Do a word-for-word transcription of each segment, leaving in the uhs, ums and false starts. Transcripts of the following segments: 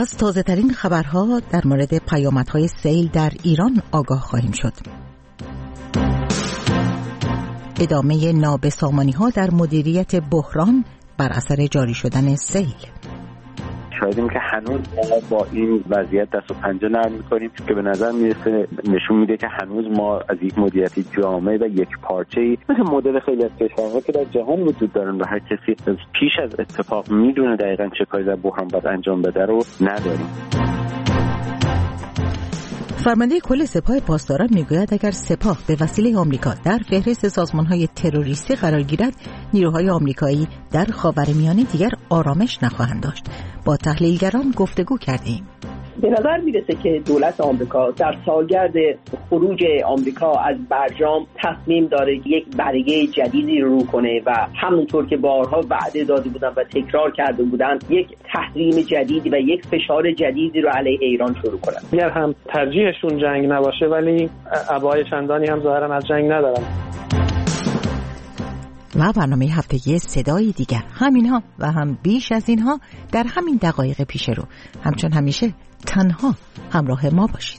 از تازه ترین خبرها در مورد پیامدهای سیل در ایران آگاه خواهیم شد. ادامه نابسامانی‌ها در مدیریت بحران بر اثر جاری شدن سیل. شاهدیم که هنوز ما با این وضعیت دست و پنجه نرم می‌کنیم که به نظر میرسه نشون میده که هنوز ما از یک مدیریت جامع و یک پارچه‌ای مثل مدل خیلی از کشورها که در جهان وجود دارن و هر کسی پیش از اتفاق میدونه دقیقاً چه کاری در بحران باید انجام بده رو نداریم. فرمانده کل سپاه پاسداران میگوید اگر سپاه به وسیله آمریکا در فهرست سازمان‌های تروریستی قرار گیرد، نیروهای آمریکایی در خاورمیانه دیگر آرامش نخواهند داشت. با تحلیلگران گفتگو کردیم. به نظر میرسه که دولت آمریکا در سالگرد خروج آمریکا از برجام تصمیم داره یک برگه جدیدی رو کنه و همونطور که بارها وعده داده بودن و تکرار کرده بودن یک تحریم جدیدی و یک فشار جدیدی رو علیه ایران شروع کنن. اگر هم ترجیحشون جنگ نباشه ولی ابعاد چندانی هم ظاهرا از جنگ ندارن. و برنامه هفتگی صدای دیگر، همینها و هم بیش از اینها در همین دقایق پیش رو. همچون همیشه تنها همراه ما باشید.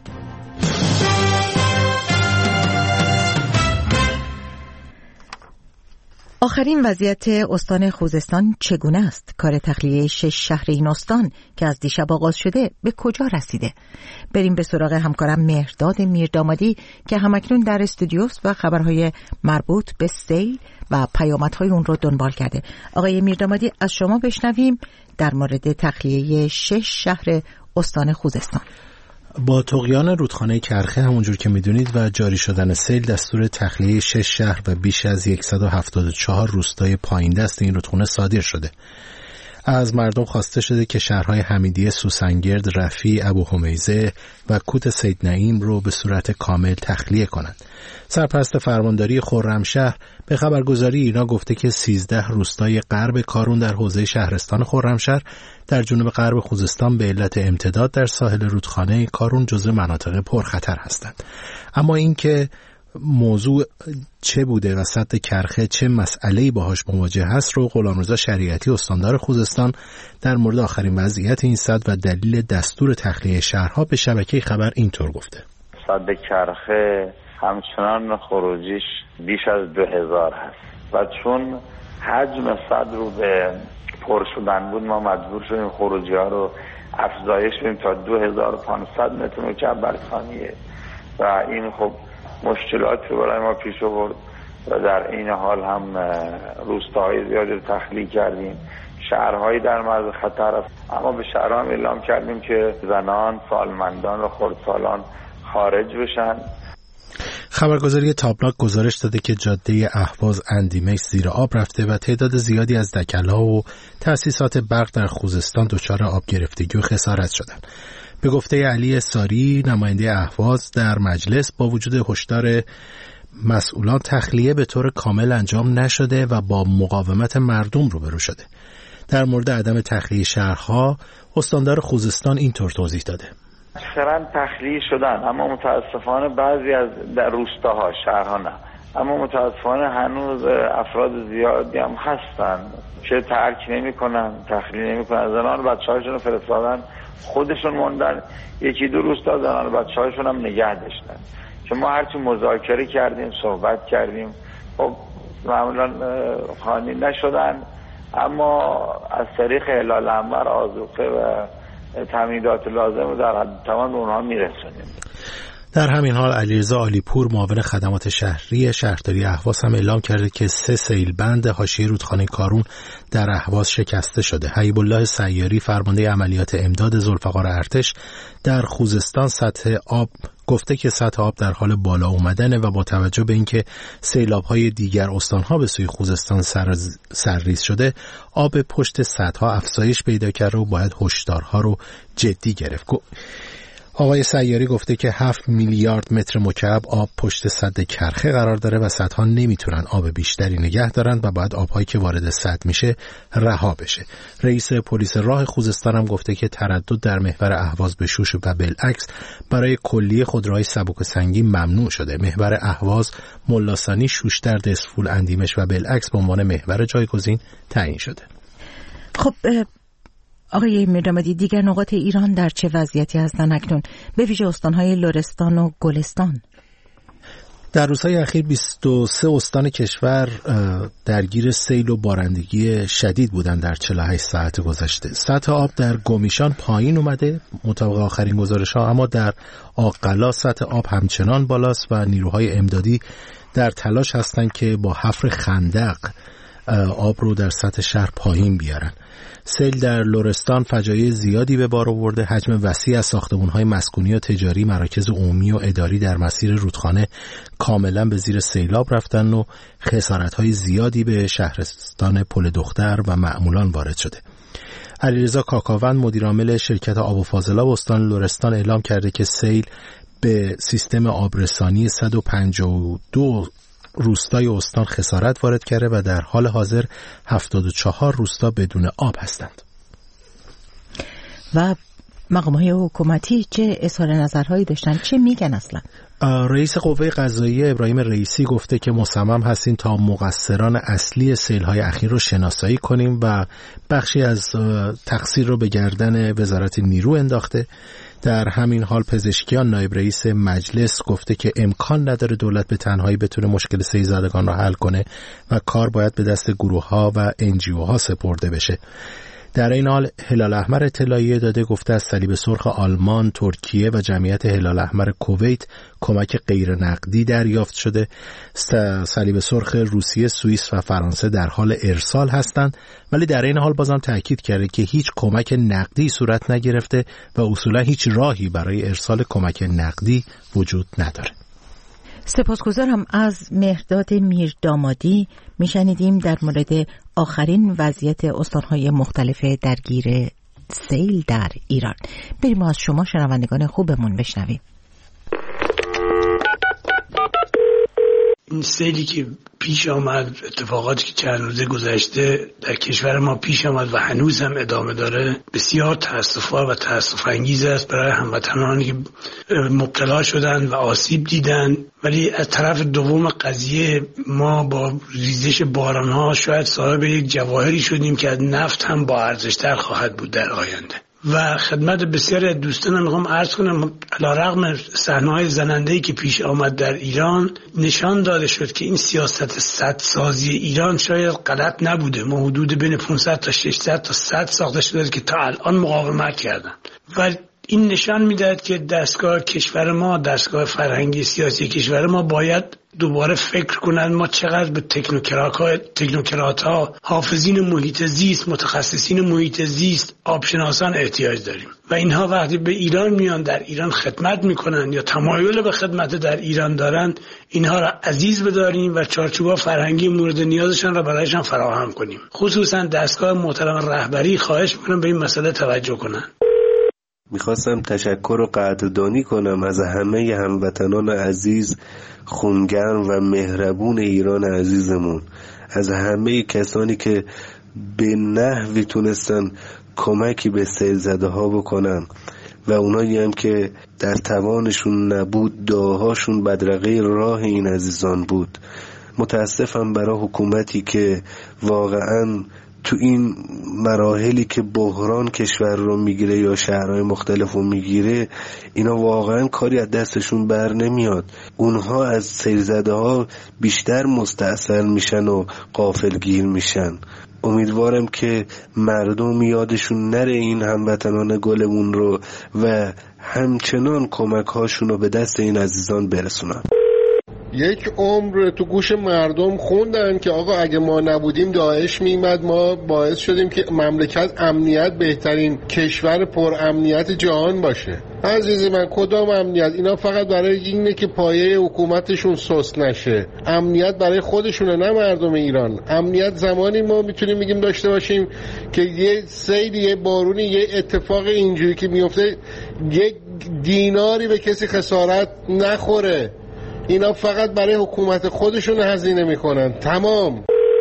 آخرین وضعیت استان خوزستان چگونه است؟ کار تخلیه شش شهر این استان که از دیشب آغاز شده به کجا رسیده؟ بریم به سراغ همکارم مهرداد میردامادی که همکنون در استودیوست و خبرهای مربوط به سیل و پیامدهای اون رو دنبال کرده. آقای میردامادی، از شما بشنویم در مورد تخلیه شش شهر استان خوزستان. با طغیان رودخانه کرخه همونجور که میدونید و جاری شدن سیل، دستور تخلیه شش شهر و بیش از صد و هفتاد و چهار روستای پایین دست این رودخانه صادر شده. از مردم خواسته شده که شهرهای حمیدیه، سوسنگرد، رفیع، ابوحمیزه و کوت سید نعیم رو به صورت کامل تخلیه کنند. سرپرست فرمانداری خرمشهر به خبرگزاری اینا گفته که سیزده روستای غرب کارون در حوزه شهرستان خرمشهر در جنوب غرب خوزستان به علت امتداد در ساحل رودخانه کارون جزو مناطق پرخطر هستند. اما اینکه موضوع چه بوده و سد کرخه چه مسئله‌ای باهاش مواجه هست رو غلامرضا شریعتی استاندار خوزستان در مورد آخرین وضعیت این سد و دلیل دستور تخلیه شهرها به شبکه خبر اینطور گفته. سد کرخه همچنان خروجیش بیش از دو هزار هست و چون حجم سد رو به پر شدن بود ما مجبور شدیم خروجی ها رو افزایش بدیم تا دو هزار و پانصد متر مکعب بر ثانیه و این خب مشکلاتی رو برای ما پیش آورد و در این حال هم روستاهای زیادی رو تخلیه کردیم. شهرهایی در معرض خطر است، اما به شهرها هم اعلام کردیم که زنان، سالمندان و خردسالان خارج بشن. خبرگزاری تابناک گزارش داده که جاده اهواز اندیمش زیر آب رفته و تعداد زیادی از دکل‌ها و تأسیسات برق در خوزستان دچار آب گرفتگی و خسارت شدند. به گفته علی ساری نماینده اهواز در مجلس، با وجود هشدار مسئولان تخلیه به طور کامل انجام نشده و با مقاومت مردم روبرو شده. در مورد عدم تخلیه شهرها استاندار خوزستان اینطور توضیح داده: اکثرا تخلیه شدن، اما متاسفانه بعضی از در روستاها، شهرها نه، اما متاسفانه هنوز افراد زیادی هم هستن که ترک نمی کنن، تخلیه نمی کنن. زنان بچه هاشون رو فرستادن، خودشون موندن، یکی دو روستا زنان بچه هاشون هم نگه داشتن که ما هرچی مذاکره کردیم، صحبت کردیم، خب معمولا خانی نشدن، اما از طریق هلال احمر آذوقه و تامینات لازم رو در حد توان به اونها میرسونیم. در همین حال علیرضا علیپور معاون خدمات شهری شهرداری اهواز هم اعلام کرده که سه سیل بند حاشیه رودخانه کارون در اهواز شکسته شده. حبیب الله سیاری فرمانده عملیات امداد ذوالفقار ارتش در خوزستان سطح آب گفته که سطح آب در حال بالا اومدنه و با توجه به اینکه سیلاب‌های دیگر استان‌ها به سوی خوزستان سر سرریز شده، آب پشت سدها افزایش پیدا کرده و باید هشدارها رو جدی گرفت. آقای سیاری گفته که هفت میلیارد متر مکعب آب پشت سد کرخه قرار داره و سدها نمیتونن آب بیشتری نگه دارن و باید آبهایی که وارد سد میشه رها بشه. رئیس پلیس راه خوزستان هم گفته که تردد در محور اهواز به شوش و بالعکس برای کلیه خودروهای سبک و سنگین ممنوع شده. محور اهواز، ملاثانی، شوشتر، دسفول، اندیمش و بالعکس به عنوان محور جایگزین تعیین شده. خب آقای میردامادی، دیگر نقاط ایران در چه وضعیتی هستند اکنون، به ویژه استان‌های لرستان و گلستان؟ در روزهای اخیر بیست و سه استان کشور درگیر سیل و بارندگی شدید بودند در چهل و هشت ساعت گذشته. سطح آب در گومیشان پایین اومده مطابق آخرین گزارش‌ها، اما در آقلا سطح آب همچنان بالاست و نیروهای امدادی در تلاش هستند که با حفر خندق آب رو در سطح شهر پایین بیارن. سیل در لرستان فجایع زیادی به بار آورده. حجم وسیع از ساختمان‌های مسکونی و تجاری، مراکز عمومی و اداری در مسیر رودخانه کاملا به زیر سیلاب رفتن و خسارت‌های زیادی به شهرستان پل دختر و معمولان وارد شده. علیرضا کاکاوند، مدیرعامل شرکت آب و فاضلاب استان لرستان، اعلام کرده که سیل به سیستم آبرسانی صد و پنجاه و دو روستای استان خسارت وارد کرده و در حال حاضر هفتاد و چهار روستا بدون آب هستند. و مقام‌های حکومتی چه اظهار نظرهایی داشتن؟ چه میگن اصلا؟ رئیس قوه قضاییه ابراهیم رئیسی گفته که مصمم هستیم تا مقصران اصلی سیل‌های اخیر رو شناسایی کنیم و بخشی از تقصیر رو به گردن وزارت نیرو انداخته. در همین حال پزشکیان نایب رئیس مجلس گفته که امکان نداره دولت به تنهایی بتونه مشکل سیل زدگان را حل کنه و کار باید به دست گروه‌ها و انجیوها سپرده بشه. در این حال هلال احمر اطلاعیه داده، گفته از صلیب سرخ آلمان، ترکیه و جمعیت هلال احمر کویت کمک غیر نقدی دریافت شده. صلیب سرخ روسیه، سوئیس و فرانسه در حال ارسال هستند، ولی در این حال بازم تاکید کرده که هیچ کمک نقدی صورت نگرفته و اصولا هیچ راهی برای ارسال کمک نقدی وجود نداره. سپاسگزارم. از مهرداد میردامادی میشنیدیم در مورد آخرین وضعیت استانهای مختلف درگیر سیل در ایران. بریم از شما شنوندگان خوبمون بشنویم. این سیلی که پیش آمد، اتفاقاتی که چند روزه گذشته در کشور ما پیش آمد و هنوز هم ادامه داره، بسیار تأسف‌آور و تأسف انگیز است برای هموطنانی که مبتلا شدن و آسیب دیدن. ولی از طرف دوم قضیه ما با ریزش باران‌ها شاید صاحب یک جواهری شدیم که از نفت هم با ارزش‌تر خواهد بود در آینده. و خدمت بسیاری از دوستانم میخوام عرض کنم علیرغم صحنه‌های زننده‌ای که پیش آمد در ایران، نشان داده شد که این سیاست سدسازی ایران شاید غلط نبوده. ما حدود بین پانصد تا ششصد تا صد ساخته شده که تا الان مقاومت کردن و این نشان میدهد که دستگاه کشور ما، دستگاه فرهنگی سیاسی کشور ما باید دوباره فکر کنند ما چقدر به تکنوکرات ها، حافظین محیط زیست، متخصصین محیط زیست، آبشناسان احتیاج داریم و اینها وقتی به ایران میان، در ایران خدمت میکنن یا تمایل به خدمت در ایران دارن، اینها را عزیز بداریم و چارچوب فرهنگی مورد نیازشان را برایشان فراهم کنیم. خصوصا دستگاه محترم رهبری خواهش میکنم به این مسئله توجه کنن. میخواستم تشکر و قدردانی کنم از همه هموطنان عزیز، خونگرم و مهربون ایران عزیزمون، از همه کسانی که به نحوی تونستن کمکی به سیل زده ها بکنن و اونایی هم که در توانشون نبود، دعاهاشون بدرقه راه این عزیزان بود. متاسفم برای حکومتی که واقعاً تو این مراحلی که بحران کشور رو میگیره یا شهرهای مختلف رو میگیره، اینا واقعا کاری از دستشون بر نمیاد. اونها از سیلزده ها بیشتر مستأصل میشن و غافلگیر میشن. امیدوارم که مردم یادشون نره این هموطنان گلمون رو و همچنان کمک هاشون رو به دست این عزیزان برسونن. یک عمر تو گوش مردم خوندن که آقا اگه ما نبودیم داعش میمد، ما باعث شدیم که مملکت امنیت بهترین کشور پر امنیت جهان باشه. عزیز من، کدام امنیت؟ اینا فقط برای اینه که پایه حکومتشون سست نشه. امنیت برای خودشونه، نه مردم ایران. امنیت زمانی ما میتونیم بگیم داشته باشیم که یه سیلی، یه بارونی، یه اتفاق اینجوری که میفته یک دیناری به کسی خسارت نخوره. اینا فقط برای حکومت خودشون هزینه میکنن. تمام.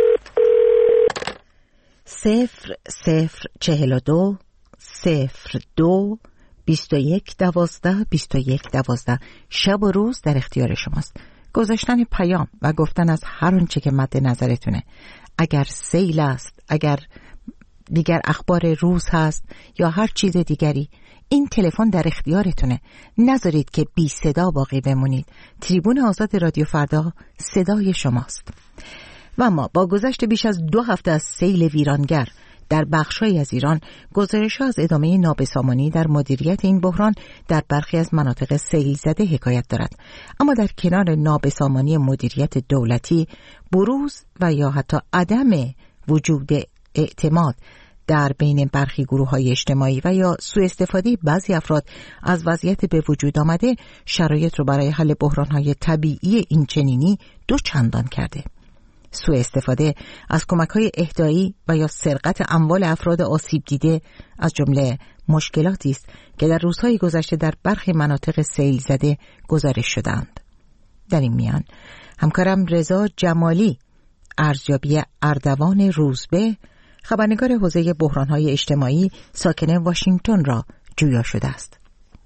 صفر صفر چهل و دو صفر دو بیست و یک دوازده بیست و یک دوازده. شب و روز در اختیار شماست. گذاشتن پیام و گفتن از هر آنچه که مد نظرتونه. اگر سیل است، اگر دیگر اخبار روز هست یا هر چیز دیگری، این تلفن در اختیارتونه. نذارید که بی صدا باقی بمونید. تریبون آزاد رادیو فردا صدای شماست. و اما با گذشت بیش از دو هفته از سیل ویرانگر در بخش‌هایی از ایران، گزارش‌ها از ادامه نابسامانی در مدیریت این بحران در برخی از مناطق سیل زده حکایت دارد. اما در کنار نابسامانی مدیریت دولتی، بروز و یا حتی عدم وجود اعتماد در بین برخی گروه‌های اجتماعی و یا سوء استفاده بعضی افراد از وضعیت به وجود آمده، شرایط رو برای حل بحران‌های طبیعی این چنینی دو چندان کرده. سوء استفاده از کمک‌های اهدایی و یا سرقت اموال افراد آسیب دیده از جمله مشکلاتی است که در روزهای گذشته در برخی مناطق سیل زده گزارش شدند. در این میان همکارم رضا جمالی ارزیابی اردوان روزبه، خبرنگار حوزه بحران‌های اجتماعی ساکن واشنگتن را جویا شده است.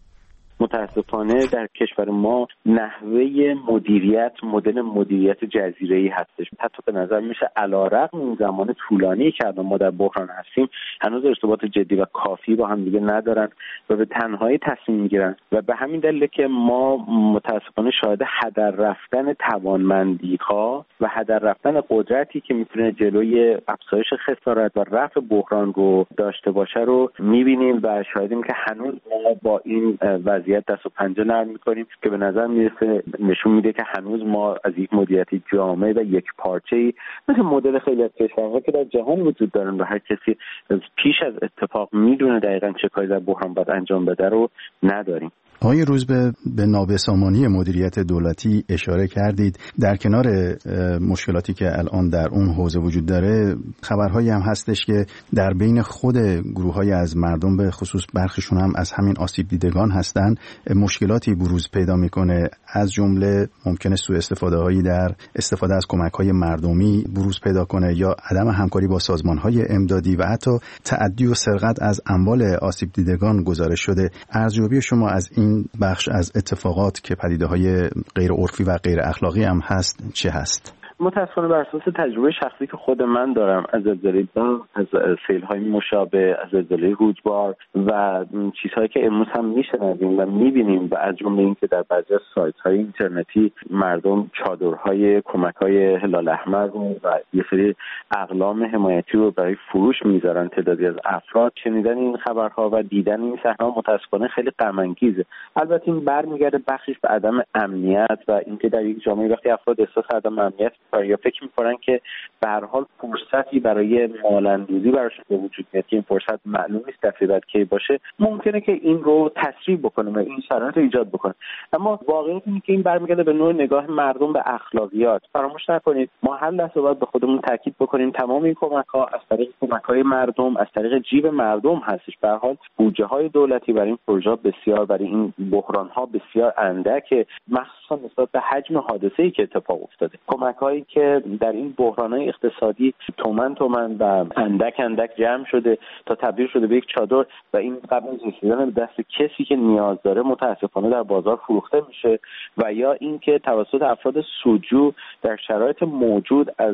متاسفانه در کشور ما نحوه مدیریت مدل مدیریت جزیره‌ای هستش. حتی به نظر میشه علیرغم این زمان طولانی که الان ما در بحران هستیم، هنوز ارتباط جدی و کافی با هم دیگه ندارن و به تنهایی تصمیم میگیرن و به همین دلیل که ما متاسفانه شاهد هدر رفتن توانمندی‌ها و هدر رفتن قدرتی که میتونه جلوی افزایش خسارت و رفع بحران رو داشته باشه رو میبینیم و شاهدیم که هنوز ما با این وضعیت دست و پنجه نرم میکنیم که به نظر میرسه نشون میده که هنوز ما از یک مدیریت جامع و یک پارچه‌ای مثل مدل خیلی از کشورها که در جهان وجود دارن و هر کسی پیش از اتفاق میدونه دقیقاً چه کاری در بحران باید انجام بده رو نداریم. آقای روزبه، به نابسامانی مدیریت دولتی اشاره کردید. در کنار مشکلاتی که الان در اون حوزه وجود داره، خبرهایی هم هستش که در بین خود گروه‌های از مردم، به خصوص برخیشون هم از همین آسیب دیدگان هستن، مشکلاتی بروز پیدا میکنه. از جمله ممکنه سوء استفاده هایی در استفاده از کمک‌های مردمی بروز پیدا کنه یا عدم همکاری با سازمان‌های امدادی و حتی تعدی و سرقت از اموال آسیب دیدگان گزارش شده. ارزیابی شما از این این بخش از اتفاقات که پدیده‌های غیر عرفی و غیر اخلاقی هم هست چه هست؟ متاسفانه بر اساس تجربه شخصی که خود من دارم از زلزله بم، از سیل‌های مشابه، از زلزله رودبار و چیزهایی که امروز هم میشنویم و میبینیم و از جمله این که در بعضی از سایت‌های اینترنتی مردم چادرهای کمک‌های هلال احمر رو و یه سری اقلام حمایتی رو برای فروش میذارن تعدادی از افراد، شنیدن این خبرها و دیدن این صحنه‌ها متاسفانه خیلی غم انگیزه. البته این برمیگرده بخشش به عدم امنیت و اینکه در یک جامعه وقتی افراد احساس عدم امنیت یا فکر می‌کنن که به هر حال فرصتی برای مال‌اندوزی براشون به وجود میاد که این فرصت معلوم نیست دفعه بعد کی باشه، ممکنه که این رو تسریع بکنه و این شرایط رو ایجاد بکنه. اما واقعیت اینه که این برمیگرده به نوع نگاه مردم به اخلاقیات. فراموش نکنید ما هر لحظه باید به خودمون تاکید بکنیم تمام این کمک‌ها از طریق کمک‌های مردم، از طریق جیب مردم هستش. به هر حال بودجه‌های دولتی برای این پروژه بسیار، برای این بحران‌ها بسیار اندکه، مخصوصا نسبت به حجم حادثه‌ای که اتفاق افتاده. کمک‌هایی که در این بحران‌های اقتصادی تومن تومن و اندک اندک جمع شده تا تبدیل شده به یک چادر و این قبل از رسیدن به دست کسی که نیاز داره متاسفانه در بازار فروخته میشه و یا اینکه توسط افراد سودجو در شرایط موجود از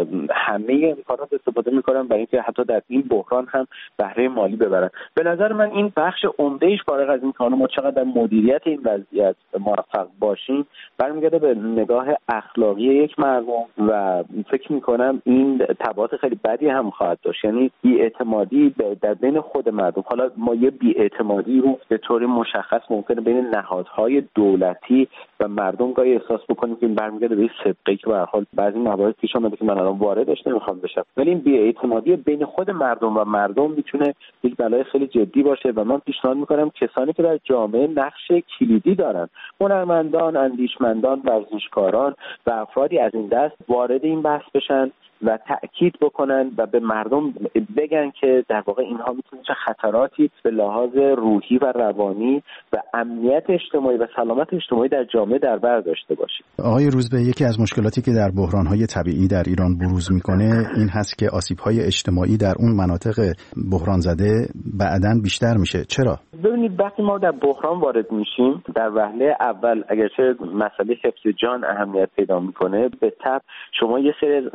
همه امکانات استفاده میکنن برای اینکه حتی در این بحران هم بهره مالی ببرن. به نظر من این بخش عمده‌ایش فارغ از این که ما چقدر در مدیریت این وضعیت موفق باشیم برمیگرده به نگاه اخلاقی یک مردم و فکر میکنم این تبعات خیلی بدی هم خواهد داشت، یعنی بی‌اعتمادی در بین خود مردم. حالا ما یه بی‌اعتمادی رو به طور مشخص ممکنه بین نهادهای دولتی و مردم گاهی احساس بکنیم که این برمیگرده به سابقه‌ای که به هر حال بعضی موارد پیش اومده که من الان واردش نمیخوام بشم، ولی این بی‌اعتمادی بین خود مردم و مردم میتونه یک بلای خیلی جدی باشه و من پیشنهاد میکنم کسانی که در جامعه نقش کلیدی دارن، هنرمندان، اندیشمندان، ورزشکاران و افرادی از این دست وارد این بحث بشن و تأکید بکنن و به مردم بگن که در واقع اینها میتونه چه خطراتی به لحاظ روحی و روانی و امنیت اجتماعی و سلامت اجتماعی در جامعه در بر داشته باشه. آقای روزبه، یکی از مشکلاتی که در بحران‌های طبیعی در ایران بروز میکنه این هست که آسیب‌های اجتماعی در اون مناطق بحران زده بعداً بیشتر میشه. چرا؟ ببینید وقتی ما در بحران وارد میشیم در وهله اول اگرچه مسئله حفظ جان اهمیت پیدا میکنه، به طبع شما یه سری مسائل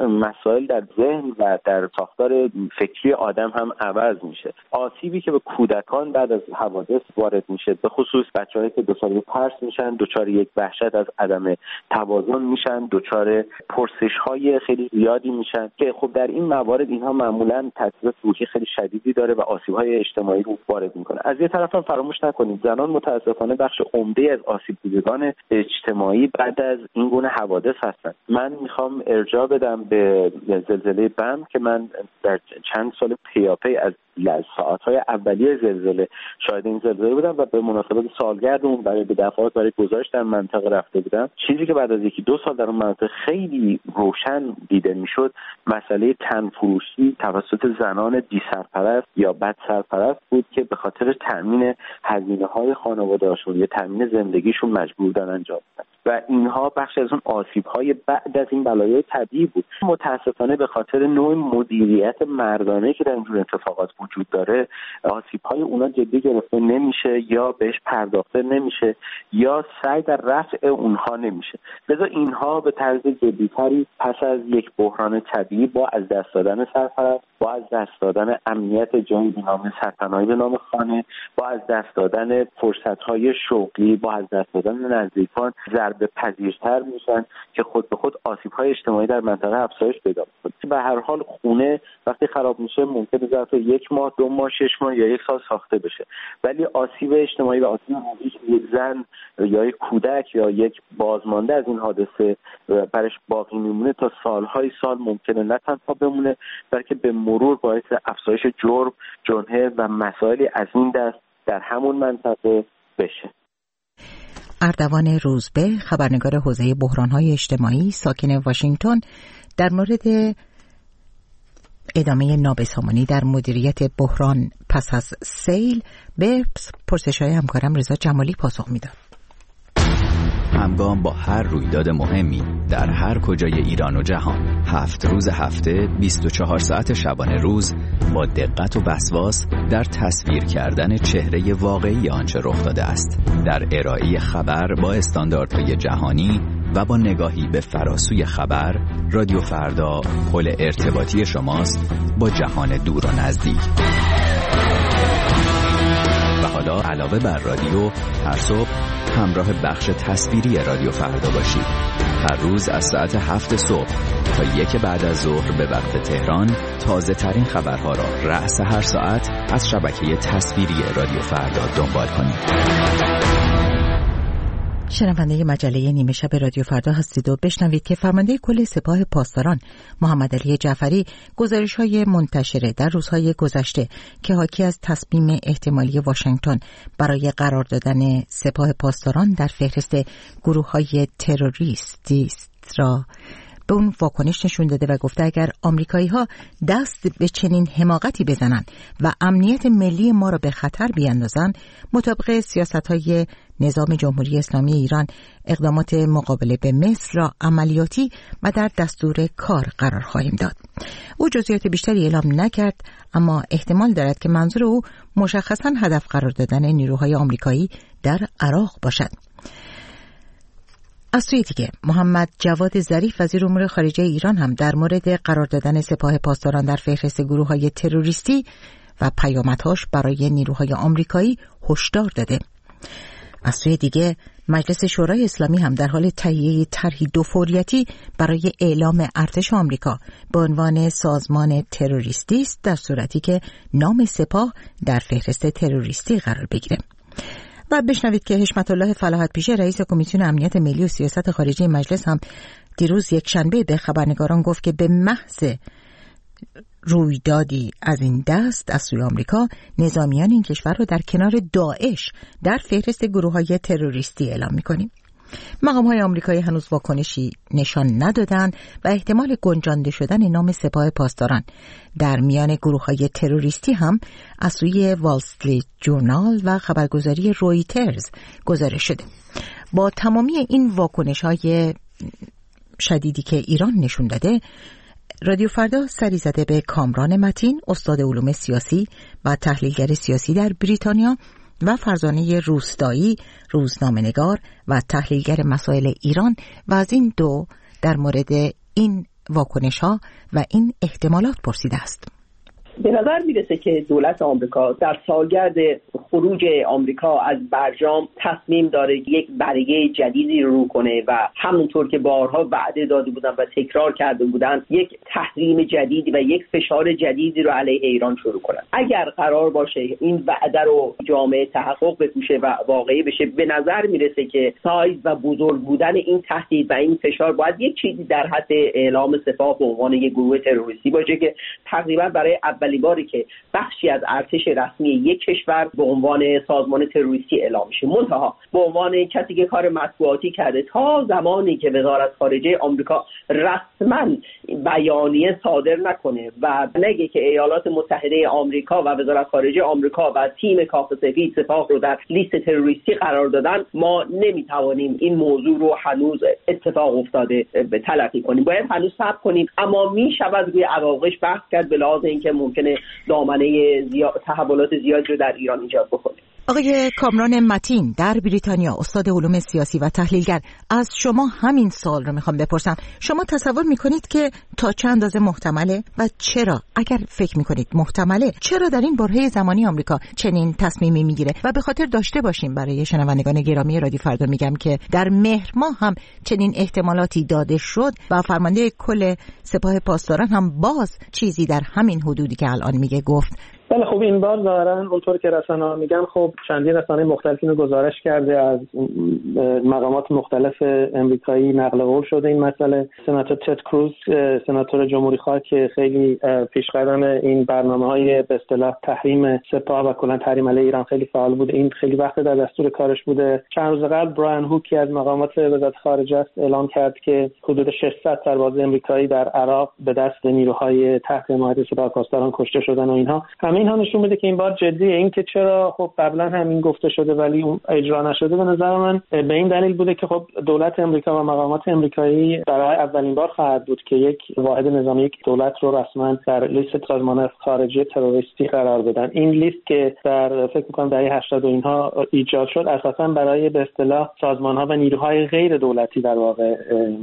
مسائل در ذهن و در ساختار فکری آدم هم عوض میشه. آسیبی که به کودکان بعد از حوادث وارد میشه، به خصوص بچه‌هایی که دچار ترس میشن، دچار یک وحشت از عدم توازن میشن، دچار پرسش‌های خیلی زیادی میشن که خب در این موارد اینها معمولاً تاثیرات روحی خیلی شدیدی داره و آسیب‌های اجتماعی رو وارد میکنه. از یه طرف هم فراموش نکنید زنان متاسفانه بخش عمده از آسیب دیدگان اجتماعی بعد از این گونه حوادث هستند. من میخوام ارجاع بدم به زلزله بم که من در چند سال پیاپی از ساعت‌های اولیه زلزله شاهد این زلزله بودم و به مناسبت سالگرد اون برای به دفعات برای گزارش در منطقه رفته بودم. چیزی که بعد از یکی دو سال در اون منطقه خیلی روشن دیده میشد مسئله تنفروشی توسط زنان بی سرپرست یا بد سرپرست بود که به خاطر تامین هزینه‌های خانواده‌هاشون یا تامین زندگیشون مجبور بودن انجام بدن و اینها بخش از اون آسیب‌های بعد از این بلایای طبیعی بود. متاسفانه به خاطر نوع مدیریت مردانه که در اینجور اتفاقات وجود داره آسیب‌های اونا جدی گرفته نمیشه یا بهش پرداخته نمیشه یا سعی در رفع اونها نمیشه. لذا اینها به طرز جدی‌تری پس از یک بحران طبیعی با از دست دادن سرپرست، با از دست دادن امنیت جایی به نام سرپناهی به نام خانه، با از دست دادن فرصت‌های شغلی، با از دست دادن نزدیکان ضربه پذیرتر میشن که خود به خود آسیب‌های اجتماعی در منطقه افزایش پیدا می‌کنه. به هر حال خونه وقتی خراب میشه ممکنه ظرف یک ماه، دو ماه، شش ماه یا یک سال ساخته بشه، ولی آسیب اجتماعی و آسیب روحی یک زن یا یک کودک یا یک بازمانده از این حادثه برش باقی میمونه تا سالهای سال ممکنه نه تنها بمونه بلکه به مرور باعث افزایش جرم، جنحه و مسائلی از این دست در همون منطقه بشه. اردوان روزبه، خبرنگار حوزه بحران‌های اجتماعی ساکن واشنگتن، در مورد ادامه نابسامانی در مدیریت بحران پس از سیل به پرسش‌های همکارم رضا جمالی پاسخ میداد. همگام با هر رویداد مهمی در هر کجای ایران و جهان، هفت روز هفته، بیست و چهار ساعت شبانه روز، با دقت و وسواس در تصویر کردن چهره واقعی آنچه رخ داده است، در ارائه خبر با استانداردهای جهانی و با نگاهی به فراسوی خبر، رادیو فردا پل ارتباطی شماست با جهان دور و نزدیک. و حالا علاوه بر رادیو، هر صبح همراه بخش تصویری رادیو فردا باشید. هر روز از ساعت هفت صبح تا یک بعد از ظهر به وقت تهران تازه ترین خبرها را رأس هر ساعت از شبکه تصویری رادیو فردا دنبال کنید. شنونده مجله نیمه شب رادیو فردا هستید و بشنوید که فرمانده کل سپاه پاسداران محمد علی جعفری گزارش‌های منتشره در روزهای گذشته که حاکی از تصمیم احتمالی واشنگتن برای قرار دادن سپاه پاسداران در فهرست گروه‌های تروریستی را به اون واکنش نشون داده و گفته اگر آمریکایی‌ها دست به چنین حماقتی بزنند و امنیت ملی ما را به خطر بیاندازند، مطابق سیاست‌های نظام جمهوری اسلامی ایران اقدامات مقابله به مصر را عملیاتی و در دستور کار قرار خواهیم داد. او جزئیات بیشتری اعلام نکرد، اما احتمال دارد که منظور او مشخصاً هدف قرار دادن نیروهای آمریکایی در عراق باشد. از سوی دیگه محمد جواد ظریف وزیر امور خارجه ایران هم در مورد قرار دادن سپاه پاسداران در فهرست گروه‌های تروریستی و پیامدهاش برای نیروهای آمریکایی هشدار داده. از سوی دیگه مجلس شورای اسلامی هم در حال تهیه طرحی دو فوریتی برای اعلام ارتش آمریکا به عنوان سازمان تروریستی است در صورتی که نام سپاه در فهرست تروریستی قرار بگیره. و بشنوید که حشمت الله فلاحت پیشه رئیس کمیسیون امنیت ملی و سیاست خارجی مجلس هم دیروز یک شنبه به خبرنگاران گفت که به محض رویدادی از این دست از سوی آمریکا نظامیان این کشور رو در کنار داعش در فهرست گروه‌های تروریستی اعلام می‌کنیم. مقام‌های آمریکایی هنوز واکنشی نشان ندادند و احتمال گنجانده شدن نام سپاه پاسداران در میان گروه‌های تروریستی هم از سوی وال استریت جورنال و خبرگزاری رویترز گزارش شده. با تمامی این واکنش‌های شدیدی که ایران نشون داده، رادیو فردا سری زده به کامران متین، استاد علوم سیاسی و تحلیلگر سیاسی در بریتانیا، و فرزانه روستایی، روزنامه‌نگار و تحلیلگر مسائل ایران، و از این دو در مورد این واکنش‌ها و این احتمالات پرسیده است. به نظر میرسه که دولت آمریکا در سالگرد خروج آمریکا از برجام تصمیم داره یک برگه جدیدی رو کنه و همونطور که بارها وعده داده بودن و تکرار کرده بودن یک تحریم جدیدی و یک فشار جدیدی رو علیه ایران شروع کنن. اگر قرار باشه این وعده رو جامعه تحقق بکشه و واقعی بشه، به نظر میرسه که سایز و بزرگ بودن این تهدید و این فشار باید یک چیزی در حد اعلام سپاه به عنوان یک گروه تروریستی باشه که تقریبا برای اولین باری که بخشی از ارتش رسمی یک کشور به عنوان سازمان تروریستی اعلام میشه، منتها به عنوان کسی که کار مطبوعاتی کرده تا زمانی که وزارت خارجه آمریکا رسما بیانیه صادر نکنه و نگه که ایالات متحده آمریکا و وزارت خارجه آمریکا و تیم کاخ سفید سپاه رو در لیست تروریستی قرار دادن، ما نمیتوانیم این موضوع رو هنوز اتفاق افتاده به تلقی کنیم. باید هنوز صبر کنیم، اما میشود روی عواقبش بحث کرد به لحاظ اینکه ممکنه دامنه زیاد تحولات زیادی رو در ایران ایجاد بکنه. آقای کامران متین در بریتانیا، استاد علوم سیاسی و تحلیلگر، از شما همین سوال رو میخوام بپرسم. شما تصور میکنید که تا چند اندازه محتمله و چرا، اگر فکر میکنید محتمله، چرا در این برهه زمانی آمریکا چنین تصمیمی میگیره؟ و به خاطر داشته باشیم برای شنوندگان گرامی رادیو فردا میگم که در مهر ماه هم چنین احتمالاتی داده شد و فرمانده کل سپاه پاسداران هم باز چیزی در همین حدودی که الان میگه گفت. بله خب این بار ظاهرا اونطور که رسانه‌ها میگن، خب چندین رسانه مختلفی رو گزارش کرده، از مقامات مختلف امریکایی نقل قول شده این مسئله. سناتور تد کروز، سناتور جمهوری‌خواه که خیلی پیشقدم این برنامه‌های به اصطلاح تحریم سپاه و کلاً تحریم علیه ایران خیلی فعال بوده، این خیلی وقت در دستور کارش بوده. چند روز قبل برایان هوک از مقامات وزارت خارجه است اعلام کرد که حدود ششصد سرباز امریکایی در عراق به دست نیروهای تحت حمایت سپاه پاسداران کشته شدن و اینها. همه اینها نشون میده که این بار جدیه. این که چرا خب قبلا همین گفته شده ولی اون اجرا نشده، به نظر من به این دلیل بوده که خب دولت امریکا و مقامات امریکایی برای اولین بار خواهد بود که یک واحد نظامی، یک دولت رو رسما در لیست سازمان خارجه تروریستی قرار بدن. این لیست که در فکر می‌کنم دهه هشتاد و اینها ایجاد شد، اساسا برای به اصطلاح سازمان‌ها و نیروهای غیر دولتی در واقع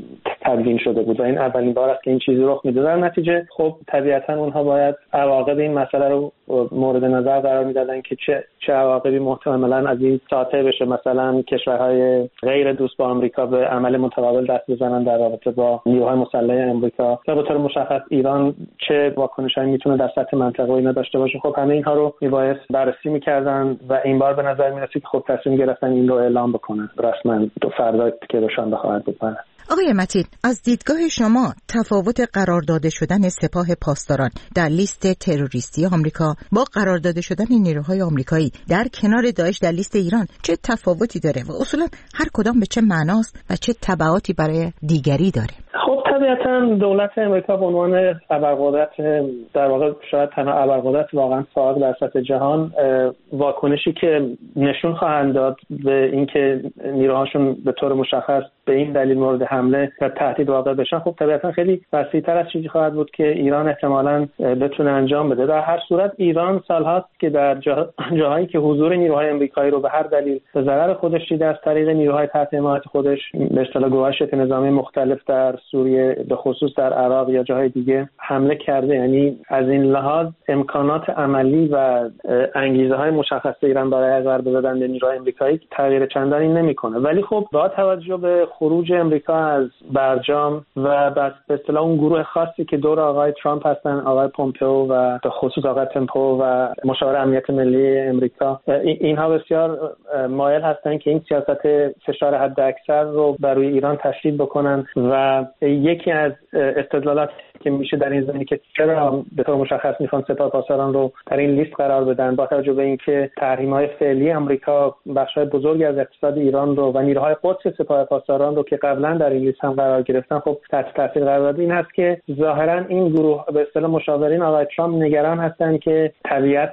تدوین شده بود و این اولین بار است که این چیزی رخ میده. در نتیجه خب طبیعتاً اونها باید عواقب این مسئله رو مورد نظر قرار میدادن که چه چه عواقبی محتملاً از این ساطع بشه. مثلا کشورهای غیر دوست با آمریکا به عمل متقابل دست بزنن در رابطه با نیروهای مسلح آمریکا، یا به طور مشخص ایران چه واکنشایی میتونه در سطح منطقه اینا داشته باشه. خب همه اینها رو میبایست بررسی میکردن و این بار به نظر میرسه که خب تصمیم گرفتن این رو اعلام بکنن رسما دو فردا که روشن خواهد بود. آقای متین، از دیدگاه شما تفاوت قرار داده شدن سپاه پاسداران در لیست تروریستی آمریکا با قرار داده شدن نیروهای آمریکایی در کنار داعش در لیست ایران چه تفاوتی داره و اصولا هر کدام به چه معناست و چه تبعاتی برای دیگری داره؟ خب طبیعتاً دولت امریکا به عنوان ابرقدرت، در واقع شاید تنها ابرقدرت واقعا فعال در سطح جهان، واکنشی که نشون خواهند داد به اینکه نیروهاشون به طور مشخص به این دلیل مورد حمله و تهدید واقع بشن، خب طبیعتاً خیلی وسیع‌تر از چیزی خواهد بود که ایران احتمالاً بتونه انجام بده. در هر صورت ایران سالهاست که در جا... جاهایی که حضور نیروهای امریکایی رو به هر دلیل به ضرر خودش دیده، از طریق نیروهای تحت حمایت خودش به اصطلاح گروه‌های نظامی مختلف در سوریه، به خصوص در عراق یا جاهای دیگه حمله کرده. یعنی از این لحاظ امکانات عملی و انگیزه‌های مشخص ایران برای ضربه زدن به نیروهای امریکایی تغییر چندانی نمی‌کنه. ولی خب با توجه به خروج امریکا از برجام و به اصطلاح اون گروه خاصی که دور آقای ترامپ هستن، آقای پومپئو و به خصوص آقای پومپئو و مشاور امنیت ملی امریکا، اینها بسیار مایل هستن که این سیاست فشار حداکثر رو بر روی ایران تشدید بکنن و یکی از استدلالات که میشه در این زمینه که چرا به طور مشخص میخوان سپاه پاسداران رو در این لیست قرار بدن، با توجه به اینکه تحریم‌های فعلی آمریکا بخشای بزرگی از اقتصاد ایران رو و نیروهای قدس سپاه پاسداران رو که قبلا در این لیست هم قرار گرفتن خب تحت تاثیر قرار داده، این هست که ظاهرا این گروه به اصطلاح مشاورین آقای ترامپ نگران هستن که طبیعت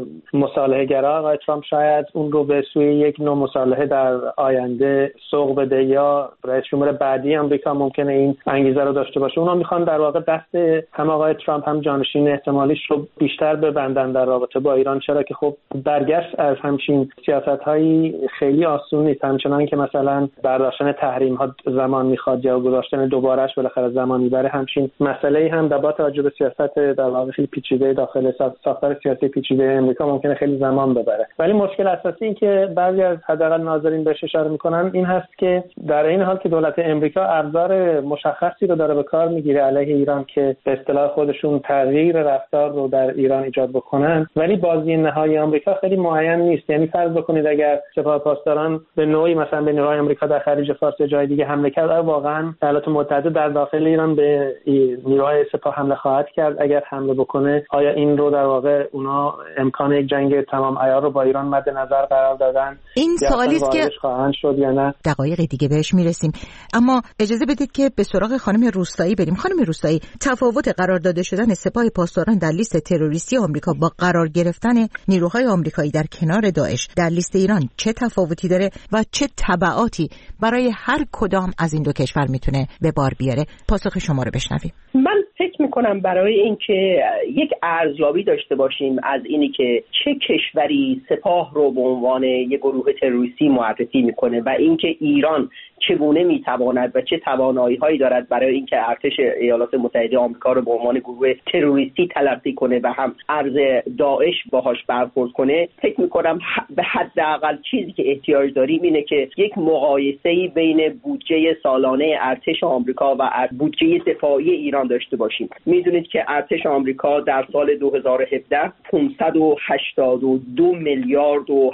مصالحه گرا آقای ترامپ شاید اون رو به سوی یک نوع مصالحه در آینده سوق بده یا رئیس جمهور بعدی آمریکا ممکنه این انگیزه رو داشته باشه. اونا میخوان در واقع قصد هم آقای ترامپ هم جانشین احتمالیش رو بیشتر ببندن در رابطه با ایران، چرا که خب برگشت از همچین سیاست‌هایی خیلی آسون نیست، همچنان که مثلا برداشتن تحریم‌ها زمان می‌خواد یا گذاشتن دوبارهش بالاخره زمان می‌بره. همچین مسئله‌ای هم با توجه به سیاست در واقع خیلی پیچیده داخل ساختار سیاسی پیچیده آمریکا ممکنه خیلی زمان ببره. ولی مشکل اساسی این که بعضی از حداقل ناظرین بهش اشاره می‌کنن این هست که در این حال که دولت آمریکا ابزار مشخصی رو داره به کار می‌گیره علیه ایران که به اصطلاح خودشون تغییر رفتار رو در ایران ایجاد بکنن، ولی بازی نهایی آمریکا خیلی معین نیست. یعنی فرض بکنید اگر سپاه پاسداران به نوعی مثلا به نیروهای آمریکا در خلیج فارس یا جای دیگه حمله کرد، واقعا ایالات متحده در داخل ایران به نیروهای سپاه حمله خواهد کرد. اگر حمله بکنه آیا این رو در واقع اونا امکان یک جنگ تمام عیار رو با ایران مد نظر قرار دادن؟ این سوالی است که خواهند شد یا نه؟ دقایق دیگه بهش میرسیم، اما اجازه بدید که به سراغ خانم روستایی بریم. خانم روستایی، تفاوت قرار داده شدن سپاه پاسداران در لیست تروریستی آمریکا با قرار گرفتن نیروهای آمریکایی در کنار داعش در لیست ایران چه تفاوتی داره و چه تبعاتی برای هر کدام از این دو کشور میتونه به بار بیاره؟ پاسخ شما رو بشنویم. من فکر میکنم برای اینکه یک ارزیابی داشته باشیم از اینی که چه کشوری سپاه رو به عنوان یک گروه تروریستی معرفی میکنه و اینکه ایران چگونه میتواند و چه توانایی‌هایی دارد برای اینکه ارتش ایالات متحده آمریکا رو به عنوان گروه تروریستی تلقی کنه و هم ارز داعش باهاش برخورد کنه، فکر میکنم به حداقل چیزی که احتیاج داریم اینه که یک مقایسه‌ای بین بودجه سالانه ارتش آمریکا و بودجه دفاعی ایران داشته باشیم. میدونید که ارتش آمریکا در سال دو هزار و هفده پانصد و هشتاد و دو میلیارد و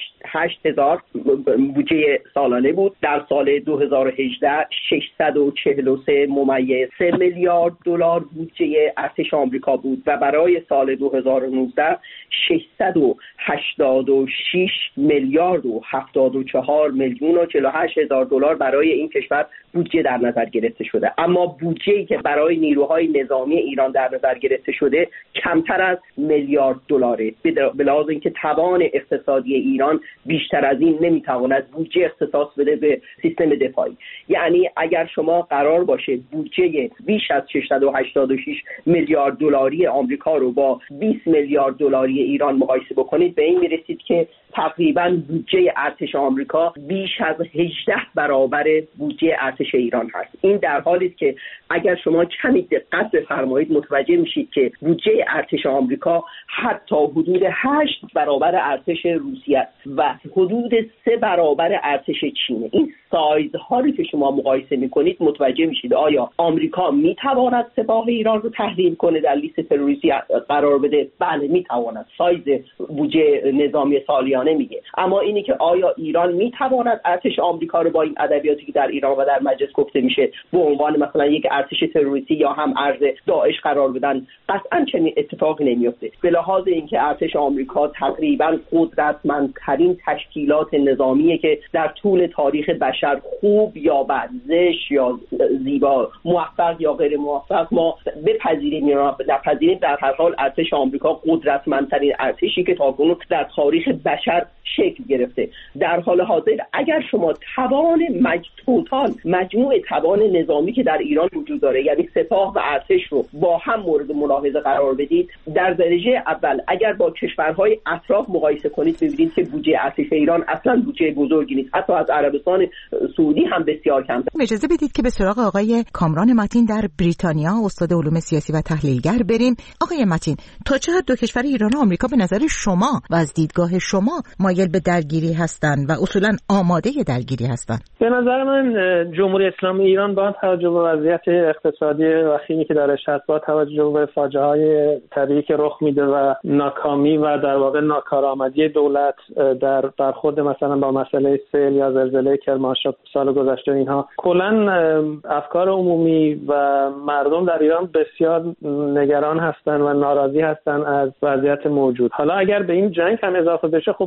هشت هزار بودجه سالانه بود. در سال دو هزار و هجده ششصد و چهل و سه ممیز سه میلیارد دلار بودجه ارتش آمریکا بود و برای سال دو هزار و نوزده ششصد و هشتاد و شش میلیارد و هفتاد و چهار میلیون و چهل و هشت هزار دلار برای این کشور بودجه در نظر گرفته شده. اما بودجه‌ای که برای نیروهای نظامی ایران در نظر گرفته شده کمتر از میلیارد دلاره، به لحاظ اینکه توان اقتصادی ایران بیشتر از این نمیتواند بودجه اختصاص بده به سیستم دفاعی. یعنی اگر شما قرار باشه بودجه بیش از ششصد و هشتاد و شش میلیارد دلاری آمریکا رو با بیست میلیارد دلاری ایران مقایسه بکنید، به این میرسید که تقریباً بودجه ارتش آمریکا بیش از هجده برابر بودجه ارتش ایران هست. این در حالی است که اگر شما کمی دقت بفرمایید متوجه میشید که بودجه ارتش آمریکا حتی حدود هشت برابر ارتش روسیه است و حدود سه برابر ارتش چینه. این سایزها رو که شما مقایسه میکنید متوجه میشید آیا آمریکا میتواند سپاه ایران رو تحریم کنه، در لیست تروریستی قرار بده؟ بله میتواند. سایز بودجه نظامی سالیانه میگه. اما اینی که آیا ایران میتواند ارتش آمریکا رو با این ادبیاتی که در ایران و در مجلس گفته میشه به عنوان مثلا یک ارتش تروریستی یا هم ارز داعش قرار بدن؟ قطعا چنین اتفاقی نمیفته. به لحاظ اینکه ارتش آمریکا تقریبا قدرتمندترین تشکیلات نظامیه که در طول تاریخ بشر خوب یا بد، زشت یا زیبا، موفق یا غیر موفق، ما بپذیریم یا نپذیریم، در هر حال ارتش آمریکا قدرتمندترین ارتشی که تاکنون در تاریخ بشر شکل گرفته. در حال حاضر اگر شما توان مج... توتال مجموع توان نظامی که در ایران وجود داره، یعنی سپاه و ارتش رو با هم مورد ملاحظه قرار بدید، در درجه اول اگر با کشورهای اطراف مقایسه کنید ببینید که بودجه ارتش ایران اصلا بودجه بزرگی نیست. حتی از عربستان سعودی هم بسیار کمتر. اجازه بدید که به سراغ آقای کامران متین در بریتانیا، استاد علوم سیاسی و تحلیلگر بریم. آقای متین، تا چه حد دو کشور ایران و آمریکا به نظر شما و از دیدگاه شما مایل به درگیری هستند و اصولا آماده درگیری هستند؟ به نظر من جمهوری اسلامی ایران با توجه به وضعیت اقتصادی وخیمی که درش هست، با توجه به فاجعه‌های طبیعی که رخ میده و ناکامی و در واقع ناکارآمدی دولت در برخورد مثلا با مسئله سیل یا زلزله کرمانشاه سال گذشته، اینها کلا افکار عمومی و مردم در ایران بسیار نگران هستند و ناراضی هستند از وضعیت موجود. حالا اگر به این جنگ هم اضافه بشه، خب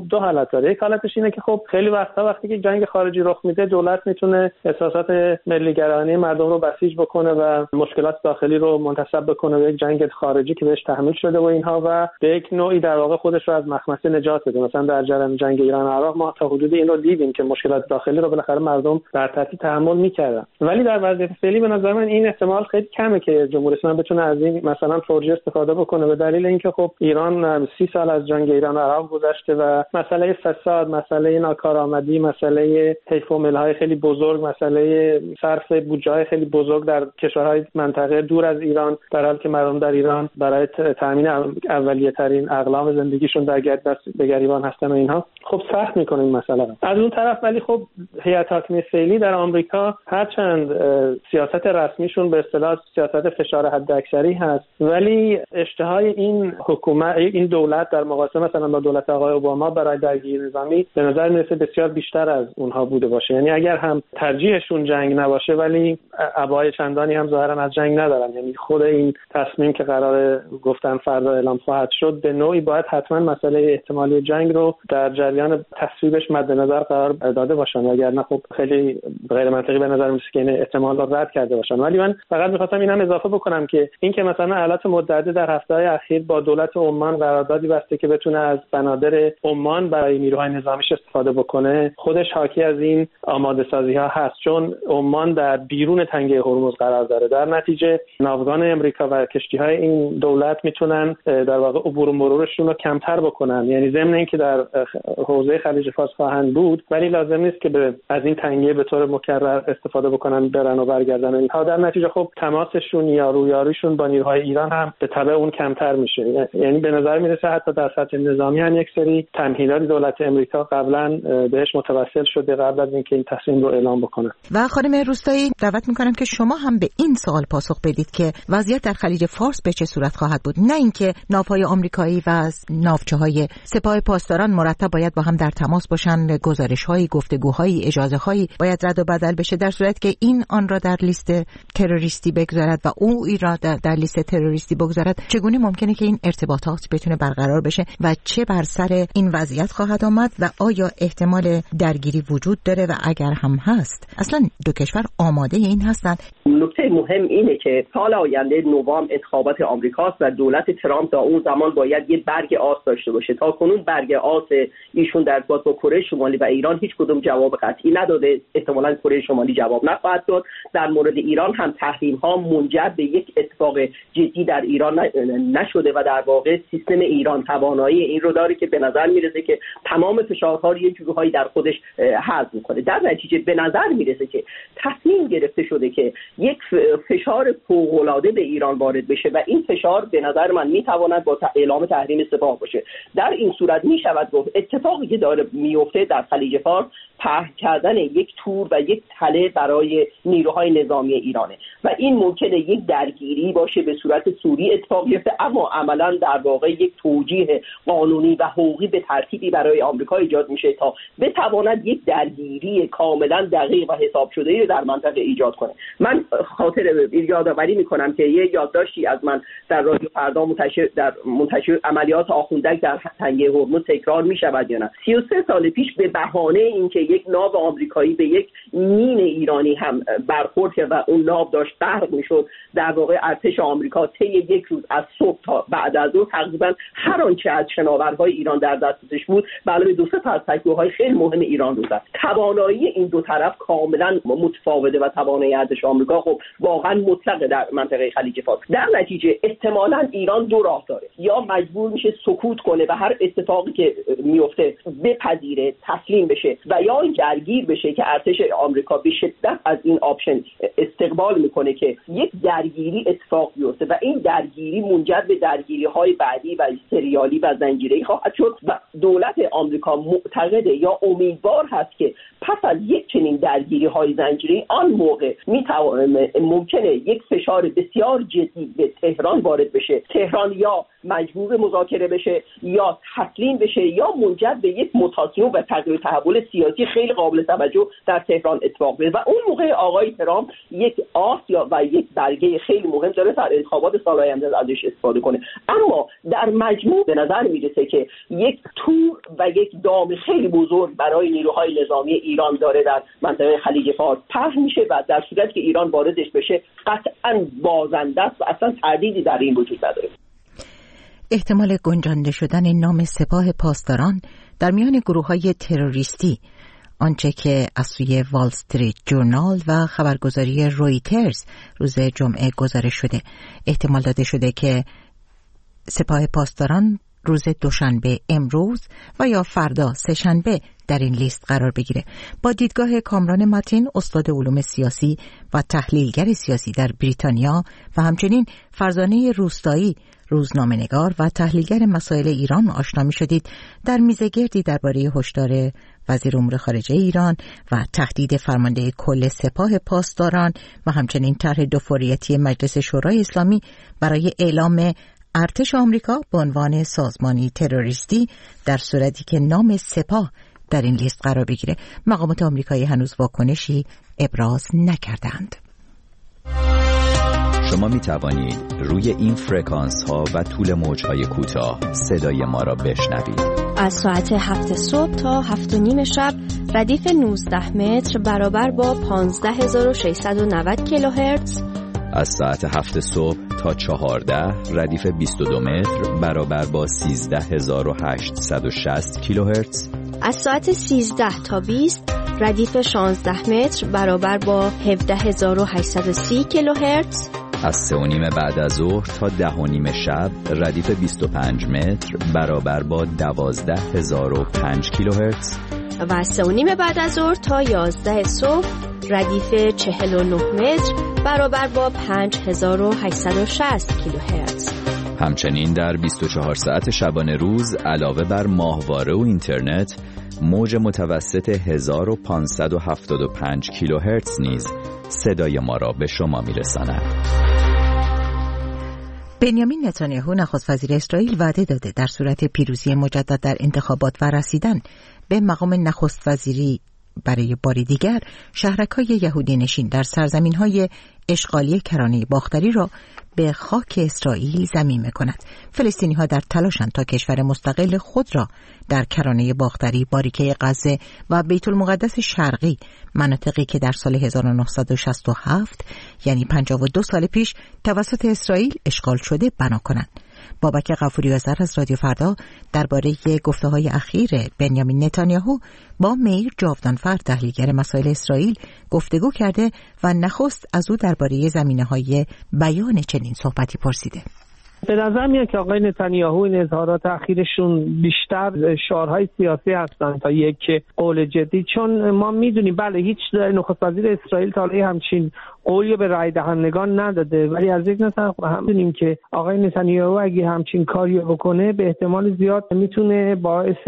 دو حالت داره. یک حالتش اینه که خب خیلی وقتا وقتی که جنگ خارجی رخ میده دولت میتونه احساسات ملی‌گرایانه مردم رو بسیج بکنه و مشکلات داخلی رو منتسب بکنه به یک جنگ خارجی که بهش تحمیل شده و اینها و به یک نوعی در واقع خودش رو از مخمصه نجات بده. مثلا در جریان جنگ ایران عراق ما تا حدودی این رو دیدیم که مشکلات داخلی رو بالاخره مردم در تحت تحمل میکردن. ولی در وضعیت فعلی به نظر من این احتمال خیلی کمه که جمهوری اسلامی بتونه از این مثلا پروژه استفاده بکنه، به دلیل اینکه خب ایران سی سال از جنگ ایران عراق گذشته و مسئله فساد، مسئله ناکارآمدی، مسئله حیف و ملهای خیلی بزرگ، مسئله صرف بودجه‌های خیلی بزرگ در کشورهای منطقه دور از ایران، در حالی که مردم در ایران برای تامین اولیه ترین اقلام زندگیشون در دست به گریبان هستن و اینها خب سخت میکنه این مسئله رو. از اون طرف ولی خب هیئت حاکمه فعلی در آمریکا هرچند سیاست رسمیشون به اصطلاح سیاست فشار حداکثری هست، ولی اشتهای این حکومت این دولت در مقایسه مثلا با دولت آقای اوباما برای درگیری نظامی به نظر میرسه بسیار بیشتر از اونها بوده باشه. یعنی اگر هم ترجیحشون جنگ نباشه ولی ابعاد چندانی هم ظاهرا از جنگ ندارن. یعنی خود این تصمیم که قرار گفتن فردا اعلام خواهد شد به نوعی باید حتما مسئله احتمالی جنگ رو در جریان تصویبش مد نظر قرار داده باشن، وگرنه خب خیلی غیر منطقی به نظر میسه که این احتمال رو رد کرده باشن. ولی من فقط می‌خواستم اینم اضافه بکنم که این که مثلا ایالات متحده در هفته‌های اخیر با دولت عمان قراردادی بسته که بتونه از بنادر عمان برای نیروهای نظامیش استفاده بکنه، خودش حاکی از این آماده سازی‌ها هست، چون عمان در بیرون تنگه هرمز قرار داره. در نتیجه ناوگان امریکا و کشتی‌های این دولت میتونن در واقع عبور و مرورشون رو کمتر بکنن. یعنی ضمن اینکه در حوزه خلیج فارس خواهند بود ولی لازم نیست که به از این تنگه به طور مکرر استفاده بکنن برن و برگردن. اینها در نتیجه خب تماسشون یا رویاریشون با نیروهای ایران هم به تبع اون کمتر میشه. یعنی به نظر میرسه حتی در سطح نظامی هم یک سری تمهیدات دولت امریکا قبلا بهش متوسل شده قبل از اینکه این تصمیم رو اعلام بکنه. و خانم روستایی دعوت میکنم که شما هم به این سوال پاسخ بدید که وضعیت در خلیج فارس به چه صورت خواهد بود، نه اینکه ناوهای آمریکایی و ناوچه‌های سپاه پاسداران مرتب باید با هم در تماس باشن، گزارش‌هایی، گفتگوهایی، اجازه‌هایی باید رد و بدل بشه در صورت که این آن را در لیست تروریستی بگذارد و او این را در, در لیست تروریستی بگذارد. چگونه ممکنه که این ارتباطات بتونه برقرار بشه و چه بر سر این وضعیت خواهد آمد و آیا احتمال درگیری وجود داره و اگر هم هست اصلا دو کشور آماده این هستند؟ نکته مهم اینه که سال آینده نوامبر انتخابات آمریکاست و دولت ترامپ تا اون زمان باید یه برگ آس داشته باشه. تا کنون برگ آس ایشون در ارتباط با کره شمالی و ایران هیچ کدوم جواب قطعی نداده. احتمالاً کره شمالی جواب نخواهد داد. در مورد ایران هم تحریم ها منجر به یک اتفاق جدی در ایران نشده و در واقع سیستم ایران توانایی این رو داره که به نظر میرسه که تمام فشارها رو یه جورهایی در خودش حذف میکنه. در نتیجه به نظر میرسه که تصمیم گرفته شده که یک فشار فوق‌العاده به ایران وارد بشه و این فشار به نظر من میتواند با اعلام تحریم سپاه باشه. در این صورت میشود گفت اتفاقی که داره میفته در خلیج فارس پهن کردن یک تور و یک تله برای نیروهای نظامی ایرانه و این ممکنه یک درگیری باشه به صورت سوری اتفاق بیفته، اما عملا در واقع یک توجیه قانونی و حقوقی به ترتیبی برای آمریکا ایجاد میشه تا بتواند یک درگیری کاملا دقیق و حساب شده رو در منطقه ایجاد کنه. من خاطر یادآوری میکنم که یه یادداشتی از من در رادیو فردا منتشر در منتشر عملیات آخوندک در تنگه هرمز تکرار میشود یا نه. سی و سه سال پیش به بهانه اینکه یک ناو آمریکایی به یک مین ایرانی هم برخورد و اون ناو داشت غرق میشد، در واقع ارتش آمریکا طی یک روز از صبح تا بعد از ظهر تقریبا هر آنچه از شناورهای ایران در دستش بود به علاوه دو سه تا از تک‌های خیلی مهم ایران رو زد. توانایی این دو طرف کاملا متفاوته و توانایی ارتش آمریکا خب واقعا مطلقه در منطقه خلیج فارس. در نتیجه احتمالاً ایران دو راه داره، یا مجبور میشه سکوت کنه و هر اتفاقی که میفته بپذیره، تسلیم بشه، و یا این درگیر بشه که ارتش آمریکا به شدت از این آپشن استقبال میکنه که یک درگیری اتفاق بیفته و این درگیری منجر به درگیری‌های بعدی و سریالی و زنجیره‌ای خواهد شد و دولت آمریکا معتقده یا امیدوار هست که پس از یک چنین درگیری‌های زنجیره‌ای آن موقع میتوانه ممکنه یک فشار بسیار جدی به تهران وارد بشه، تهران یا مجبور مذاکره بشه یا تسلیم بشه یا منجر به یک موتاسیون و تغییر تحول سیاسی خیلی قابل توجه در تهران اتفاق بیفته و اون موقع آقای ترامپ یک آس یا و یک برگه خیلی مهم داره در انتخابات سال آینده ازش استفاده کنه. اما در مجموع به نظر میرسه که یک تور زور و یک دام خیلی بزرگ برای نیروهای نظامی ایران داره در منطقه خلیج فارس پهن میشه و در صورتی که ایران واردش بشه قطعاً بازنده است و اصلا تردیدی در این وجود نداره. احتمال گنجانده شدن نام سپاه پاسداران در میان گروه‌های تروریستی، آنچه که از سوی وال استریت جورنال و خبرگزاری رویترز روز جمعه گزارش شده، احتمال داده شده که سپاه پاسداران روز دوشنبه امروز و یا فردا سه‌شنبه در این لیست قرار بگیره. با دیدگاه کامران ماتین، استاد علوم سیاسی و تحلیلگر سیاسی در بریتانیا و همچنین فرزانه روستایی، روزنامه‌نگار و تحلیلگر مسائل ایران آشنا می شدید در میزگردی درباره هشدار وزیر امور خارجه ایران و تهدید فرمانده کل سپاه پاسداران و همچنین طرح دوفوریتی مجلس شورای اسلامی برای اعلام ارتش آمریکا به عنوان سازمانی تروریستی در صورتی که نام سپاه در این لیست قرار بگیره. مقامات آمریکایی هنوز واکنشی ابراز نکردند. شما می توانید روی این فرکانس ها و طول موج های کوتاه صدای ما را بشنوید. از ساعت هفت صبح تا هفت و نیم شب ردیف نوزده متر برابر با پانزده هزار و ششصد و نود کیلوهرتز. از ساعت هفت صبح تا چهارده ردیف بیست و دو متر برابر با سیزده هزار و هشتصد و شصت کیلوهرتز. از ساعت سیزده تا بیست ردیف شانزده متر برابر با هفده هزار و هشتصد و سی کیلوهرتز. از سه و نیم بعد از ظهر تا ده و نیم شب ردیف بیست و پنج متر برابر با دوازده هزار و پنج کیلوهرتز. و از سه و نیم بعد از ظهر تا یازده صبح ردیف چهل و نه متر برابر با پنج هزار و هشتصد و شصت کیلوهرتز. همچنین در بیست و چهار ساعت شبانه روز علاوه بر ماهواره و اینترنت، موج متوسط هزار و پانصد و هفتاد و پنج کیلوهرتز نیز صدای ما را به شما میرساند. بنیامین نتانیاهو نخست وزیر اسرائیل وعده داده در صورت پیروزی مجدد در انتخابات و رسیدن به مقام نخست وزیری برای بار دیگر شهرک‌های یهودی نشین در سرزمین‌های اشغالی کرانه باختری را به خاک اسرائیل ضمیمه کند. فلسطینی‌ها در تلاشند تا کشور مستقل خود را در کرانه باختری، باریکه غزه و بیت المقدس شرقی، مناطقی که در سال هزار و نهصد و شصت و هفت یعنی پنجاه و دو سال پیش توسط اسرائیل اشغال شده بنا کنند. بابک غفوری‌آذر از رادیو فردا درباره گفته‌های اخیر بنیامین نتانیاهو با میر جاودانفر، تحلیلگر مسائل اسرائیل، گفتگو کرده و نخست از او درباره زمینه‌های بیان چنین صحبتی پرسیده. به نظر میاد که آقای نتانیاهو این اظهارات اخیرشون بیشتر شعارهای سیاسی هستند تا یک قول جدی، چون ما میدونیم بله هیچ نخست وزیر اسرائیل تا حالا همچین قولی به رای دهندگان نداده، ولی از یک طرف هم میدونیم که آقای نتانیاهو اگه همچین کاری بکنه به احتمال زیاد میتونه باعث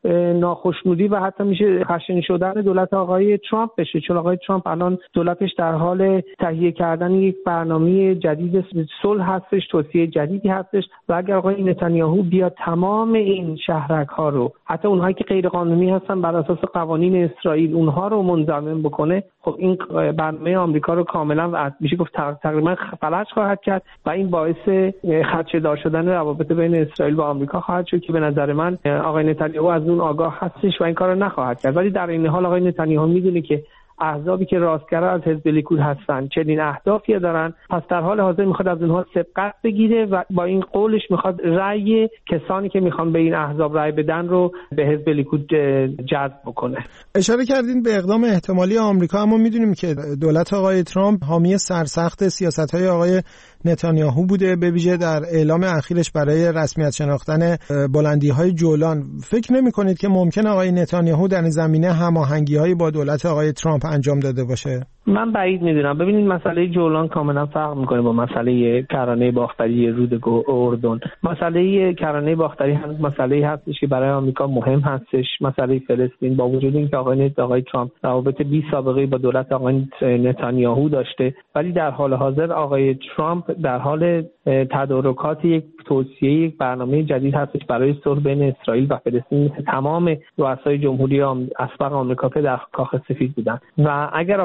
ناخشنودی و حتی میشه خشن شدن دولت آقای ترامپ بشه، چون آقای ترامپ الان دولتش در حال تهیه کردن یک برنامه جدید صلح هستش، توسعه جدیدی هستش و اگر آقای نتانیاهو بیاد تمام این شهرک ها رو، حتی اونهایی که غیر قانونی هستن بر اساس قوانین اسرائیل، اونها رو منضبط بکنه، خب این برنامه آمریکا رو کاملا میشه گفت تقریبا فلج خواهد کرد و این باعث خدشه‌دار شدن روابط بین اسرائیل و آمریکا خواهد شد که به نظر من آقای نتانیاهو از اون آگاه هستش و این کارو نخواهد کرد. ولی در این حال آقای نتانیاهو میدونه که احزابی که راستگرا از حزب لیکود هستن چنین اهدافی دارن، پس در حال حاضر میخواد از اونها سبقت بگیره و با این قولش میخواد رأی کسانی که میخوان به این احزاب رأی بدن رو به حزب لیکود جذب بکنه. اشاره کردین به اقدام احتمالی آمریکا، اما میدونیم که دولت آقای ترامپ حامی سرسخت سیاست‌های آقای نتانیاهو بوده، به ویژه در اعلام اخیرش برای رسمیت شناختن بلندی‌های جولان. فکر نمی‌کنید که ممکن آقای نتانیاهو در این زمینه هماهنگی‌هایی با دولت آقای ترامپ انجام داده باشه؟ من بعید میدونم. ببینید مسئله جولان کاملا فرق میکنه با مسئله کرانه باختری رود اردن. مسئله کرانه باختری هنوز مسئله هستش که برای آمریکا مهم هستش. مسئله فلسطین با وجود اینکه آقای آقای ترامپ روابط بی سابقه با دولت آقای نتانیاهو داشته، ولی در حال حاضر آقای ترامپ در حال تدارکات یک توصیه یک برنامه جدید هستش برای صلح بین اسرائیل و فلسطین مثل تمام رؤسای جمهوری اسبق آمریکا که در کاخ سفید بودن و اگر آقای نتانیاهو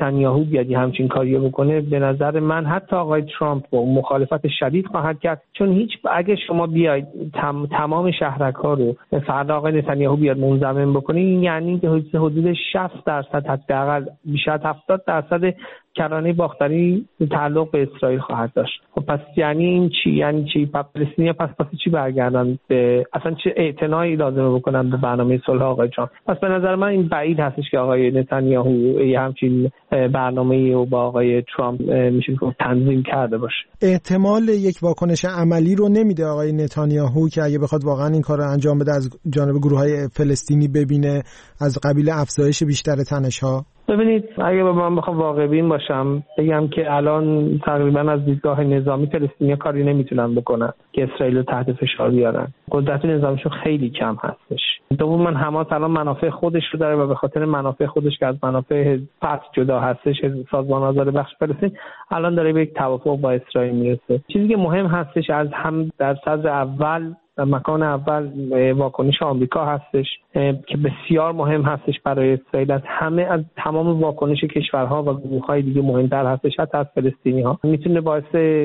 نتانیاهو بیاد همچین کاریو بکنه، به نظر من حتی آقای ترامپ با مخالفت شدید خواهد کرد، چون هیچ اگه شما بیاید تم، تمام شهرک‌ها رو فردا آقای نتانیاهو بیاد منضبط بکنه، این یعنی که حدود شصت درصد حداقل بیشتر هفتاد درصد کرانه باختری تعلق به اسرائیل خواهد داشت. خب پس یعنی این چی؟ یعنی چی؟ فلسطینیا پس پس چی برگردن به اصلا چه اعتنایی لازمه بکنن به برنامه صلح آقای ترامپ؟ پس به نظر من این بعید هستش که آقای نتانیاهو یه همچین برنامه‌ای رو با آقای ترامپ میشه گفت تنظیم کرده باشه. احتمال یک واکنش عملی رو نمیده آقای نتانیاهو که اگه بخواد واقعا این کار رو انجام بده از جانب گروه‌های فلسطینی ببینه از قبیل افزایش بیشتر تنش‌ها؟ ببینید اگه من بخوام واقع بین باشم بگم که الان تقریبا از دیدگاه نظامی فلسطینیا کاری نمیتونن بکنن که اسرائیل رو تحت فشار بیارن، قدرت نظامیشون خیلی کم هستش. دوم من حماس الان منافع خودش رو داره و به خاطر منافع خودش که از منافع فتح جدا هستش، سازمان آزاد بخش فلسطین الان داره به یک توافق با اسرائیل میرسه. چیزی که مهم هستش از هم در صدر اول در مکان اول واکنش آمریکا هستش که بسیار مهم هستش برای اسرائیل، از همه از تمام واکنش کشورها و گروه‌های دیگه مهمتر هستش، حتی از فلسطینی‌ها میتونه باعث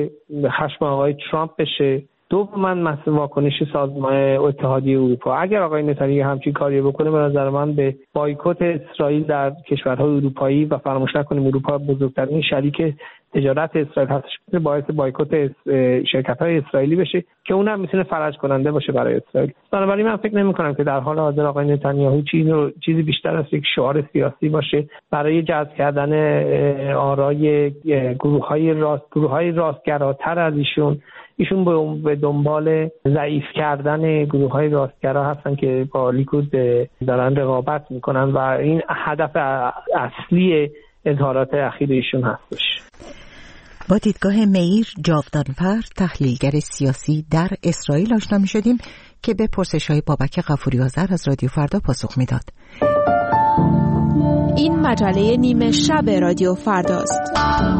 خشم آقای ترامپ بشه. دوما مثل واکنش سازمان اتحادیه اروپا، اگر آقای نتانیاهو همچین کاری بکنه به نظر من به بایکوت اسرائیل در کشورهای اروپایی و فراموش نکنیم اروپا بزرگترین شریک تجارت اسرائیل هستش، باعث بایکوت شرکت‌های اسرائیلی بشه که اونم میتونه فرج کننده باشه برای اسرائیل. بنابراین من فکر نمی‌کنم که در حال حاضر آقای نتانیاهو چیزی بیشتر از یک شعار سیاسی باشه برای جذب کردن آرای گروه‌های راست گروه‌های راستگراتر از ایشون. ایشون به دنبال ضعیف کردن گروه‌های راستگرا هستن که با لیکود دارن رقابت میکنن و این هدف اصلی اظهارات اخیر ایشون هستش. با دیدگاه مییر جاودانفر تحلیلگر سیاسی در اسرائیل آشنا می شدیم که به پرسش‌های بابک غفوری آذر از رادیو فردا پاسخ میداد. این مجله نیمه شب رادیو فرداست.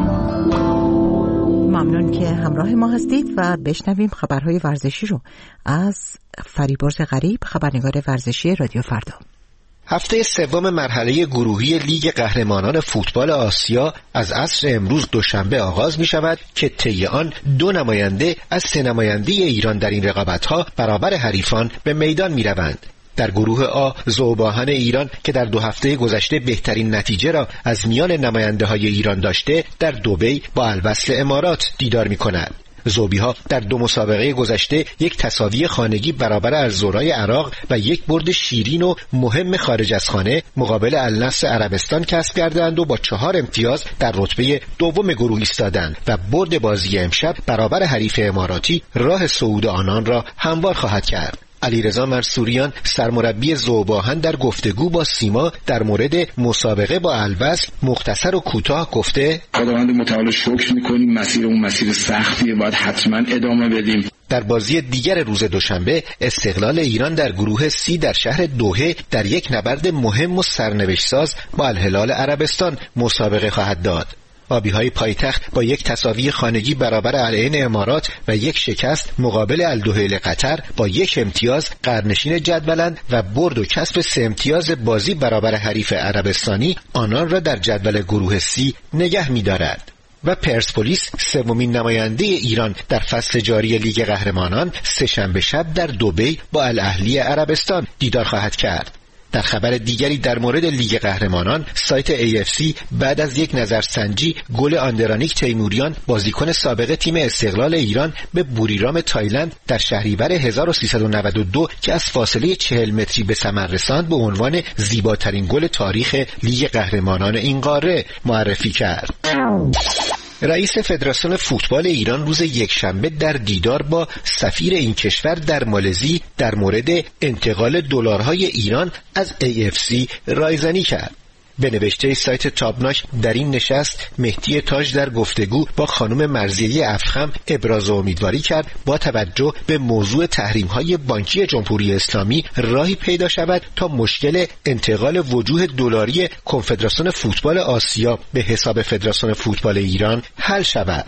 ممنون که همراه ما هستید و بشنویم خبرهای ورزشی رو از فریبرز غریب، خبرنگار ورزشی رادیو فردا. هفته سوم مرحله گروهی لیگ قهرمانان فوتبال آسیا از عصر امروز دوشنبه آغاز می شود که طی آن دو نماینده از سه نماینده ایران در این رقابت‌ها برابر حریفان به میدان می روند. در گروه آ ذوباهن ایران که در دو هفته گذشته بهترین نتیجه را از میان نماینده های ایران داشته در دبی با الوصل امارات دیدار می کند. ذوبی‌ها در دو مسابقه گذشته یک تساوی خانگی برابر الزورای عراق و یک برد شیرین و مهم خارج از خانه مقابل النصر عربستان کسب کردند و با چهار امتیاز در رتبه دوم گروه ایستادند و برد بازی امشب برابر حریف اماراتی راه صعود آنان را هموار خواهد کرد. علیرضا منصوریان سرمربی ذوباهن در گفتگو با سیما در مورد مسابقه با الوصل مختصر و کوتاه گفته: خداوند متعال شکر می‌کنیم، مسیر اون مسیر سختیه، باید حتما ادامه بدیم. در بازی دیگر روز دوشنبه استقلال ایران در گروه سی در شهر دوحه در یک نبرد مهم و سرنوشت‌ساز با الهلال عربستان مسابقه خواهد داد. آبی‌های پایتخت با یک تساوی خانگی برابر العین امارات و یک شکست مقابل الدحیل قطر با یک امتیاز قرنشین جدولند و برد و کسب سه امتیاز بازی برابر حریف عربستانی آنان را در جدول گروه سی نگه می‌دارد. و پرسپولیس سومین نماینده ایران در فصل جاری لیگ قهرمانان سه‌شنبه شب در دبی با الاهلی عربستان دیدار خواهد کرد. در خبر دیگری در مورد لیگ قهرمانان، سایت ای اف سی بعد از یک نظرسنجی گل آندرانیک تیموریان بازیکن سابق تیم استقلال ایران به بوریرام تایلند در شهریور هزار و سیصد و نود و دو که از فاصله چهل متری به ثمر رساند به عنوان زیباترین گل تاریخ لیگ قهرمانان این قاره معرفی کرد. رئیس فدراسیون فوتبال ایران روز یکشنبه در دیدار با سفیر این کشور در مالزی در مورد انتقال دلارهای ایران از ای اف سی رایزنی کرد. به نوشته سایت تابناک در این نشست مهدی تاج در گفتگو با خانم مرضیه افخم ابراز امیدواری کرد با توجه به موضوع تحریم‌های بانکی جمهوری اسلامی راهی پیدا شود تا مشکل انتقال وجوه دلاری کنفدراسیون فوتبال آسیا به حساب فدراسیون فوتبال ایران حل شود.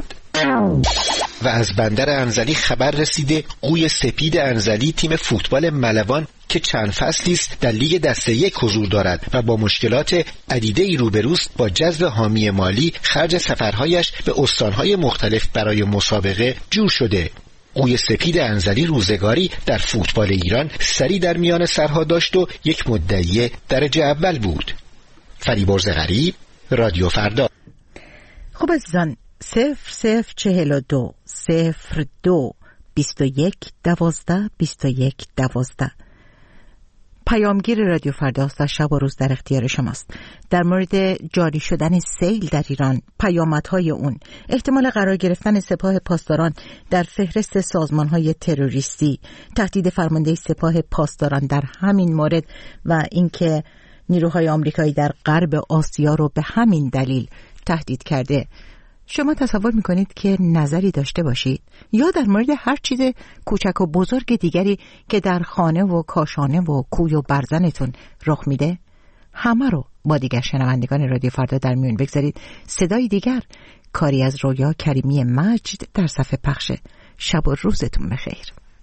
و از بندر انزلی خبر رسیده قوی سپید انزلی تیم فوتبال ملوان که چند فصلی است در لیگ دسته یک حضور دارد و با مشکلات عدیده‌ای روبروست، با جذب حامی مالی خرج سفرهایش به استانهای مختلف برای مسابقه جور شده. قوی سپید انزلی روزگاری در فوتبال ایران سری در میان سرها داشت و یک مدعی درجه اول بود. فریبرز غریب، رادیو فردا. خب عزیزان، صفر صفر چهل و دو صفر دو بیست و یک دوازده بیست و یک دوازده پیامگیر رادیو فرداست و شب و روز در اختیار شماست. در مورد جاری شدن سیل در ایران، پیامدهای اون، احتمال قرار گرفتن سپاه پاسداران در فهرست سازمانهای تروریستی، تهدید فرمانده سپاه پاسداران در همین مورد و اینکه نیروهای آمریکایی در غرب آسیا رو به همین دلیل تهدید کرده. شما تصور میکنید که نظری داشته باشید یا در مورد هر چیز کوچک و بزرگ دیگری که در خانه و کاشانه و کوی و برزنتون رخ میده؟ همه رو با دیگر شنوندگان رادیو فردا در میون بگذارید. صدای دیگر، کاری از رویا کریمی مجد در صفحه پخش. شب و روزتون بخیر.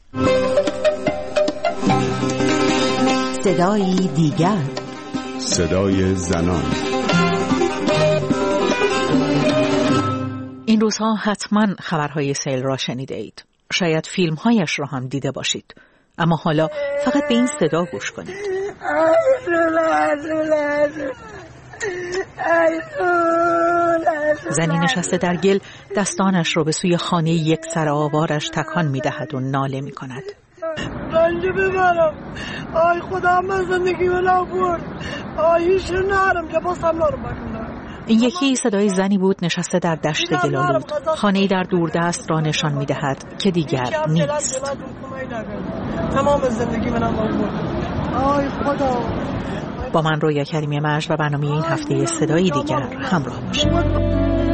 صدای دیگر، صدای زنان. این روزها حتما خبرهای سیل را شنیده اید. شاید فیلمهایش را هم دیده باشید. اما حالا فقط به این صدا گوش کنید. زنی نشسته در گل دستانش را به سوی خانه یک سر آوارش تکان می دهد و ناله می کند. رنج ببرم، آی خدا من زندگی بلا برد، آیش نرم که باسم نارم بکنم. این یکی صدای زنی بود نشسته در دشت گلالود. خانه‌ای در دوردست را نشان می‌دهد که دیگر نیست. تمام زندگی منم برد. آی خدا. با من رویا کریمی مجد و برنامه این هفته صدای دیگر همراه باشید.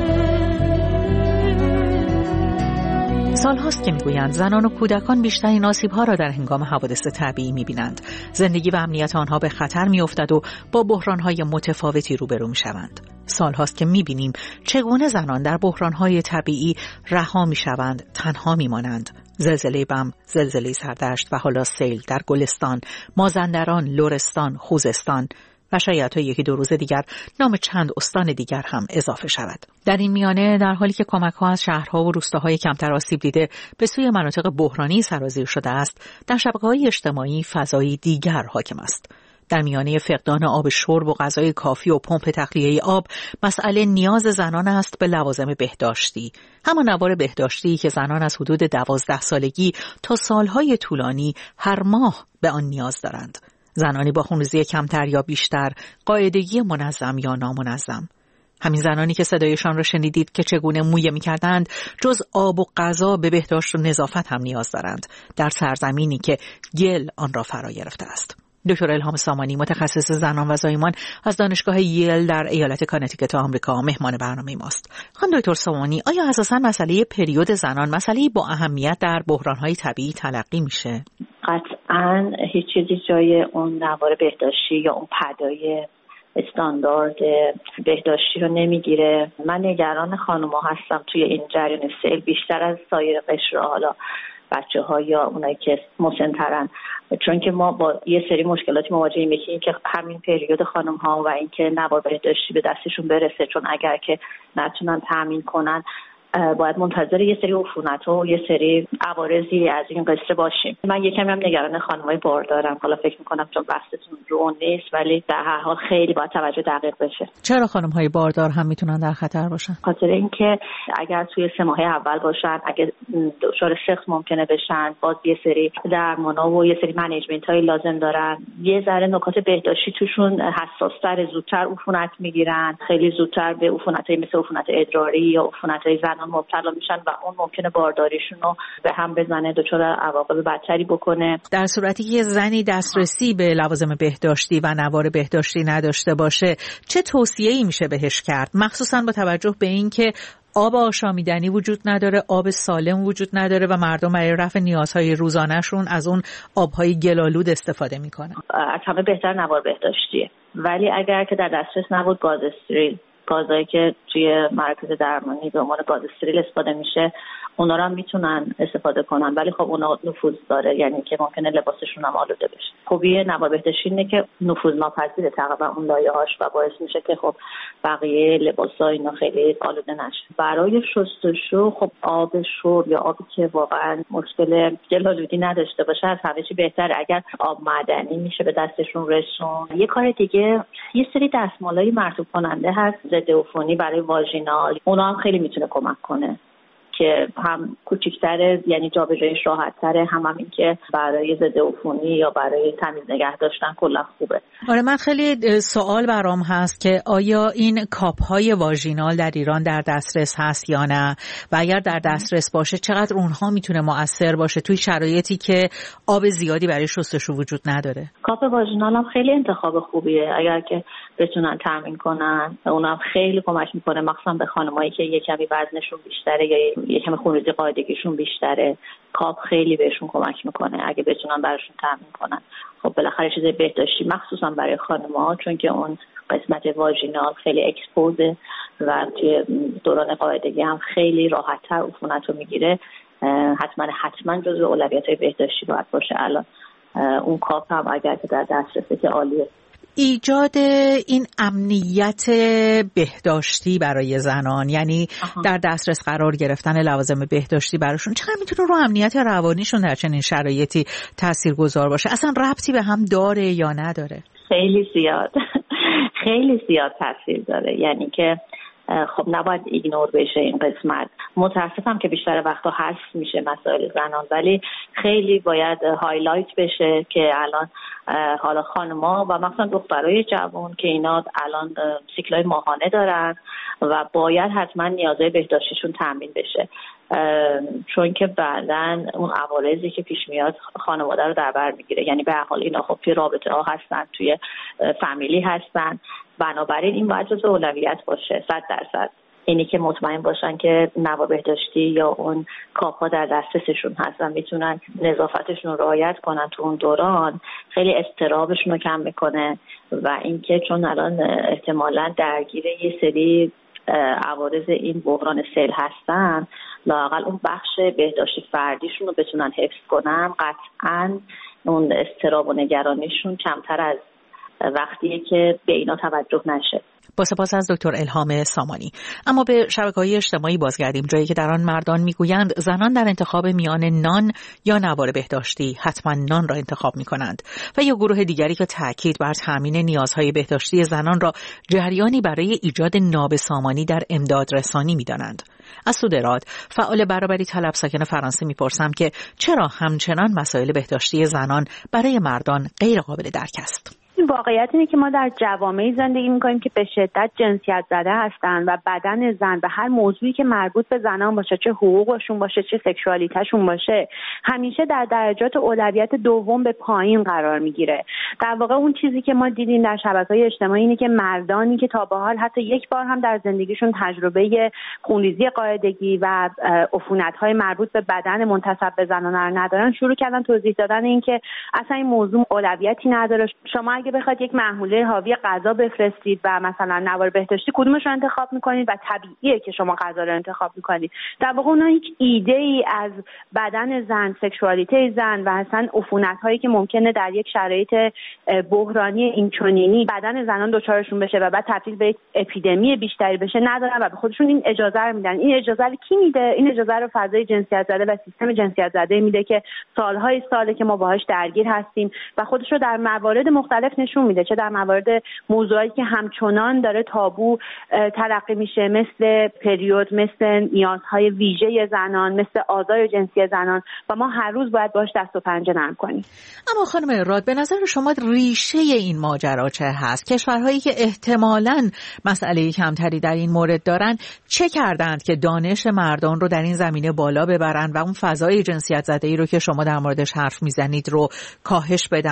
سال هاست که میگویند زنان و کودکان بیشترین آسیب‌ها را در هنگام حوادث طبیعی می‌بینند. زندگی و امنیت آنها به خطر می‌افتد و با بحران‌های متفاوتی روبرو می‌شوند. سال هاست که می‌بینیم چگونه زنان در بحران‌های طبیعی رها می‌شوند، تنها می‌مانند. زلزله بم، زلزله سردشت و حالا سیل در گلستان، مازندران، لرستان، خوزستان و شاید تا یکی دو روز دیگر نام چند استان دیگر هم اضافه شود. در این میانه در حالی که کمک‌ها از شهرها و روستاهای کمتر آسیب دیده به سوی مناطق بحرانی سرازیر شده است، در شبکه‌های اجتماعی فضایی دیگر حاکم است. در میانه فقدان آب شرب و غذای کافی و پمپ تخلیه آب، مسئله نیاز زنان است به لوازم بهداشتی. همان نوار بهداشتی که زنان از حدود دوازده سالگی تا سالهای طولانی هر ماه به آن نیاز دارند. زنانی با خونریزی کمتر یا بیشتر، قاعدگی منظم یا نامنظم. همین زنانی که صدایشان را شنیدید که چگونه مویه می‌کردند، جز آب و غذا به بهداشت و نظافت هم نیاز دارند، در سرزمینی که گل آن را فرا گرفته است. دکتر الهام سامانی، متخصص زنان و زایمان از دانشگاه ییل در ایالت کانتیکت آمریکا، مهمان برنامه ماست. خانم دکتر سامانی، آیا اساساً مسئله پریود زنان مسئله با اهمیت در بحران‌های طبیعی تلقی میشه؟ قطعاً هیچ چیزی جای اون نوار بهداشتی یا اون پدای استاندارد بهداشتی رو نمیگیره. من نگران خانم‌ها هستم توی این جریان سیل بیشتر از سایر قشرها، حالا بچه ها یا اونایی که مسن‌ترن، چون که ما با یه سری مشکلاتی مواجهیم. یکی این که همین پریود خانم ها و اینکه نوار بهداشتی به دستشون برسه، چون اگر که نتونن تامین کنن باید منتظر یه سری عفونت و یه سری عوارضی از این قصه باشیم. من یکم هم نگران خانم‌های باردارم. حالا فکر می‌کنم چون بحثتون رو نیست، ولی در هر حال خیلی باید توجه دقیق بشه. چرا خانم‌های باردار هم میتونن در خطر باشن؟ خاطر اینکه اگر توی سه ماه اول باشن، اگه دچار سقط ممکنه بشن، باز یه سری درمانا و یه سری منیجمنت‌های لازم دارن. یه ذره نکات بهداشتی توشون حساس‌تر، زودتر عفونت می‌گیرن، خیلی زودتر به عفونت‌های مثل عفونت ادراری یا عفونت‌های مبتلا میشن و اون ممکنه بارداریشون رو به هم بزنه، دچار عواقب بدتری بکنه. در صورتی که زنی دسترسی به لوازم بهداشتی و نوار بهداشتی نداشته باشه، چه توصیه‌ای میشه بهش کرد؟ مخصوصا با توجه به اینکه آب آشامیدنی وجود نداره، آب سالم وجود نداره و مردم برای رفع نیازهای روزانه‌شون از اون آبهای گلالود استفاده میکنن. از همه بهتر نوار بهداشتیه، ولی اگر که در دسترس نبود گاز استریل گازایی که توی مراکز درمانی به عنوان گاز استریل استفاده میشه اونا رو هم میتونن استفاده کنن، ولی خب اونا نفوذ داره، یعنی که ممکنه لباسشون هم آلوده بشه. خوبی نوار بهداشتی اینه که نفوذ ناپذیره تقریبا اون لایه‌هاش و باعث میشه که خب بقیه لباسا اینا خیلی آلوده نشه. برای شستشو خب آب شور یا آبی که واقعا مشکل جلالودی نداشته باشه از همه چی بهتره. اگر آب معدنی میشه به دستشون رسون. یه کار دیگه، یه سری دستمالای مرطوب کننده هست ضد عفونی برای واژینال، اونا هم خیلی میتونه کمک کنه که هم کوچیک‌تره، یعنی جابجاییش راحت‌تره، هم هم این که برای ضد عفونی یا برای تمیز نگه داشتن کلا خوبه. آره، من خیلی سوال برام هست که آیا این کاپ‌های واژینال در ایران در دسترس هست یا نه، و اگر در دسترس باشه چقدر اونها میتونه مؤثر باشه توی شرایطی که آب زیادی برای شستشو وجود نداره؟ کاپ واژینال هم خیلی انتخاب خوبیه اگر که بتونن تامین کنن، اونم خیلی کمک میکنه، مخصوصا به خانمایی که یه کمی وزنشون بیشتره یا یه کمی خونریزی قاعدگیشون بیشتره. کاپ خیلی بهشون کمک میکنه اگه بتونن براشون تامین کنن. خب بالاخره چیز بهداشتی مخصوصا برای خانم‌ها، چون که اون قسمت واژینال خیلی اکسپوزه و توی دوران قاعدگی هم خیلی راحت‌تر عفونت رو میگیره. حتما حتما جزو اولویت‌های بهداشتی باید باشه. الان اون کاپ هم اگر که در دسترسه که عالیه. ایجاد این امنیت بهداشتی برای زنان، یعنی آها. در دسترس قرار گرفتن لوازم بهداشتی براشون چقدر میتونه رو امنیت روانیشون در چنین شرایطی تاثیرگذار باشه؟ اصلا ربطی به هم داره یا نداره؟ خیلی زیاد خیلی زیاد تاثیر داره، یعنی که خب نباید ایگنور بشه این قسمت. متاسفم که بیشتر وقتا حذف میشه مسائل زنان، ولی خیلی باید هایلایت بشه که الان حالا خانم‌ها و مثلا دخترای جوان که اینا الان سیکلای ماهانه دارن و باید حتما نیازهای بهداشتیشون تامین بشه، چون که بعداً اون عوارضی که پیش میاد خانواده رو در بر میگیره. یعنی به هر حال اینا خب توی رابطه ها هستن، توی فامیلی هستن، بنابراین این باید جزو اولویت باشه صد درصد. اینی که مطمئن باشن که نوار بهداشتی یا اون کاپ‌ها در دسترسشون هست و میتونن نظافتشون رو رعایت کنن تو اون دوران، خیلی اضطرابشون رو کم میکنه. و اینکه چون الان احتمالاً درگیر یه سری عوارض این بحران سیل هستن، لااقل اون بخش بهداشتی فردیشون رو بتونن حفظ کنن، قطعاً اون اضطراب و نگرانیشون کمتر از وقتیه که به اینا توجه نشه. با سپاس از دکتر الهام سامانی. اما به شبکه‌های اجتماعی بازگردیم، جایی که در آن مردان میگویند زنان در انتخاب میان نان یا نوار بهداشتی حتما نان را انتخاب میکنند، و یا گروه دیگری که تاکید بر تامین نیازهای بهداشتی زنان را جریانی برای ایجاد نابسامانی در امداد رسانی میدانند. از سودراد، فعال برابری طلب ساکن فرانسه، میپرسم که چرا همچنان مسائل بهداشتی زنان برای مردان غیر قابل درک است؟ واقعیت اینه که ما در جوامعی زندگی میکنیم که به شدت جنسیت زده هستن و بدن زن و هر موضوعی که مربوط به زنان باشه، چه حقوقشون باشه چه سکشوالیتشون باشه، همیشه در درجات اولویت دوم به پایین قرار میگیره. در واقع اون چیزی که ما دیدیم در شبکه‌های اجتماعی اینه که مردانی که تا به حال حتی یک بار هم در زندگیشون تجربه خونریزی قاعدگی و عفونت‌های مربوط به بدن منتسب به زنان رو ندارن، شروع کردن توضیح دادن این که اصلا این موضوع اولویتی نداره. شما اگه بخواید یک محموله حاوی غذا بفرستید و مثلا نوار بهداشتی، کدومش رو انتخاب میکنید؟ و طبیعیه که شما غذا رو انتخاب میکنید. در واقع اونها هیچ ایده ای از بدن زن، سکشوالیته زن و اصلا عفونت هایی که ممکنه در یک شرایط بحرانی اینچنینی بدن زنان دچارشون بشه و بعد تبدیل به اپیدمی بیشتری بشه ندارن و به خودشون این اجازه رو میدن. این اجازه رو کی میده؟ این اجازه رو فضای جنسیت زده و سیستم جنسیت زده میده که سالهای ساله که ما باهاش درگیر هستیم و خودش رو در موارد مختلف نشون میده، چه در موارد موضوعی که همچنان داره تابو تلقی میشه، مثل پریود، مثل نیازهای ویژه زنان، مثل آزار جنسی زنان، و ما هر روز باید باش دست و پنجه نرم کنیم. اما خانم اراد، به نظر شما ریشه این ماجرا چه هست؟ کشورهایی که احتمالاً مسئله کمتری در این مورد دارن چه کردند که دانش مردان رو در این زمینه بالا ببرن و اون فضای جنسیت زده‌ای رو که شما در موردش حرف میزنید رو کاهش بدن؟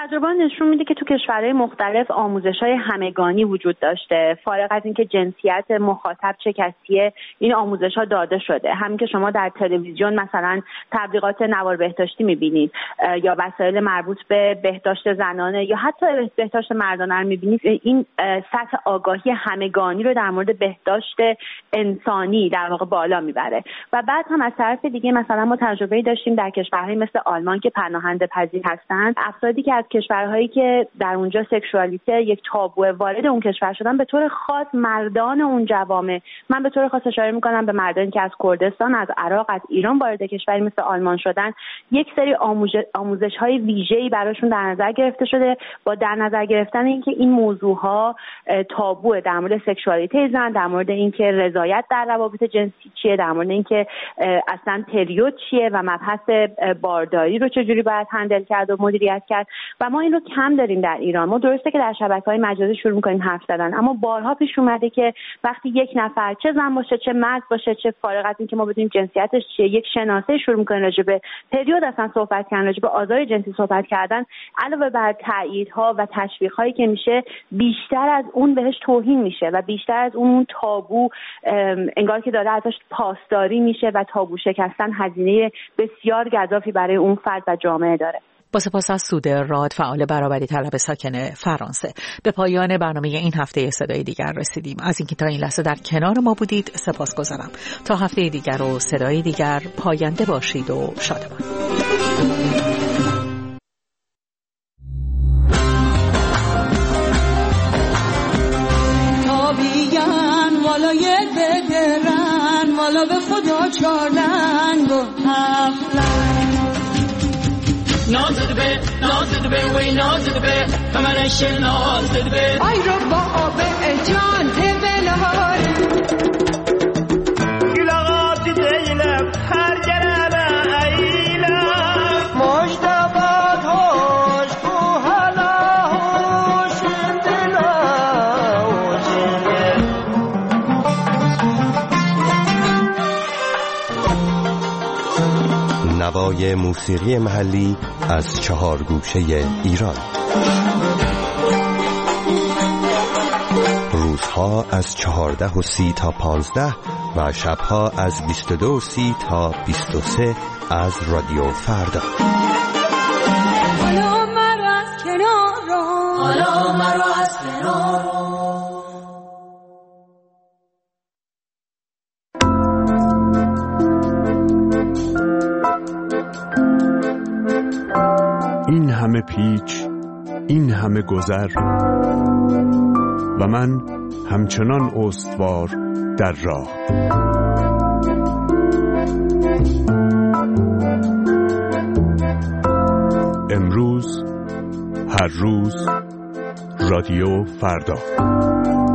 تجربه نشون میده که تو کشورهای مختلف آموزش‌های همگانی وجود داشته، فارغ از اینکه جنسیت مخاطب چه کسیه این آموزش‌ها داده شده. همین که شما در تلویزیون مثلا تبلیغات نوار بهداشتی می‌بینید یا وسایل مربوط به بهداشت زنانه یا حتی بهداشت مردانه رو می‌بینید، این سطح آگاهی همگانی رو در مورد بهداشت انسانی در واقع بالا میبره. و بعد هم از طرف دیگه مثلا ما تجربه‌ای داشتیم در کشورهای مثل آلمان که پناهنده پذیر هستن، افرادی که از کشورهایی که در اونجا سکشوالیته یک تابو وارد اون کشور شدن، به طور خاص مردان اون جوامع، من به طور خاص اشاره میکنم به مردانی که از کردستان، از عراق، از ایران وارد کشوری مثل آلمان شدن، یک سری آموزش‌های ویژه‌ای براشون در نظر گرفته شده با در نظر گرفتن اینکه این موضوعها تابو، در مورد سکشوالیته زن، در مورد اینکه رضایت در روابط جنسی چیه، در مورد اینکه اصلا پریود چیه و مبحث بارداری رو چجوری باید هندل کرد و مدیریت کرد. و ما این رو کم داریم در ایران. ما درسته که در شبکه‌های مجازی شروع می‌کنیم حرف زدن، اما بارها پیش اومده که وقتی یک نفر چه زن باشه چه مرد باشه، چه فارغ از اینکه ما بدونیم جنسیتش چیه، یک شناسه شروع می‌کنه راجع به پریود اصلا صحبت کردن، راجع به آزار جنسی صحبت کردن، علاوه بر تاییدها و تشویق‌هایی که میشه، بیشتر از اون بهش توهین میشه و بیشتر از اون تابو انگار که داره ازش پاسداری میشه و تابو شکستن هزینه بسیار گزافی برای اون فرد و جامعه داره. با سپاس از سوده راد، فعال برابری طلب ساکن فرانسه. به پایان برنامه این هفته صدای دیگر رسیدیم. از اینکه تا این لحظه در کنار ما بودید سپاسگزارم. تا هفته دیگر و صدای دیگر، پاینده باشید و شادمان. والا به خدا چارلنگ و هفتلنگ نازد به نازد به وی نازد به کمرش نازد به آی رو با آب جان بلار گلاغات دیلم هر گرم ایلم مجدبات هوش کو حالا هوش دلا نوای موسیقی محلی از چهار گوشه ایران. روزها از چهارده و سی تا پانزده و شبها از بیست و دو و سی تا بیست و سه از رادیو فردا. حالا مرا از کنار حالا مرا از کنار این همه پیچ، این همه گذر و من همچنان استوار در راه. امروز، هر روز، رادیو فردا.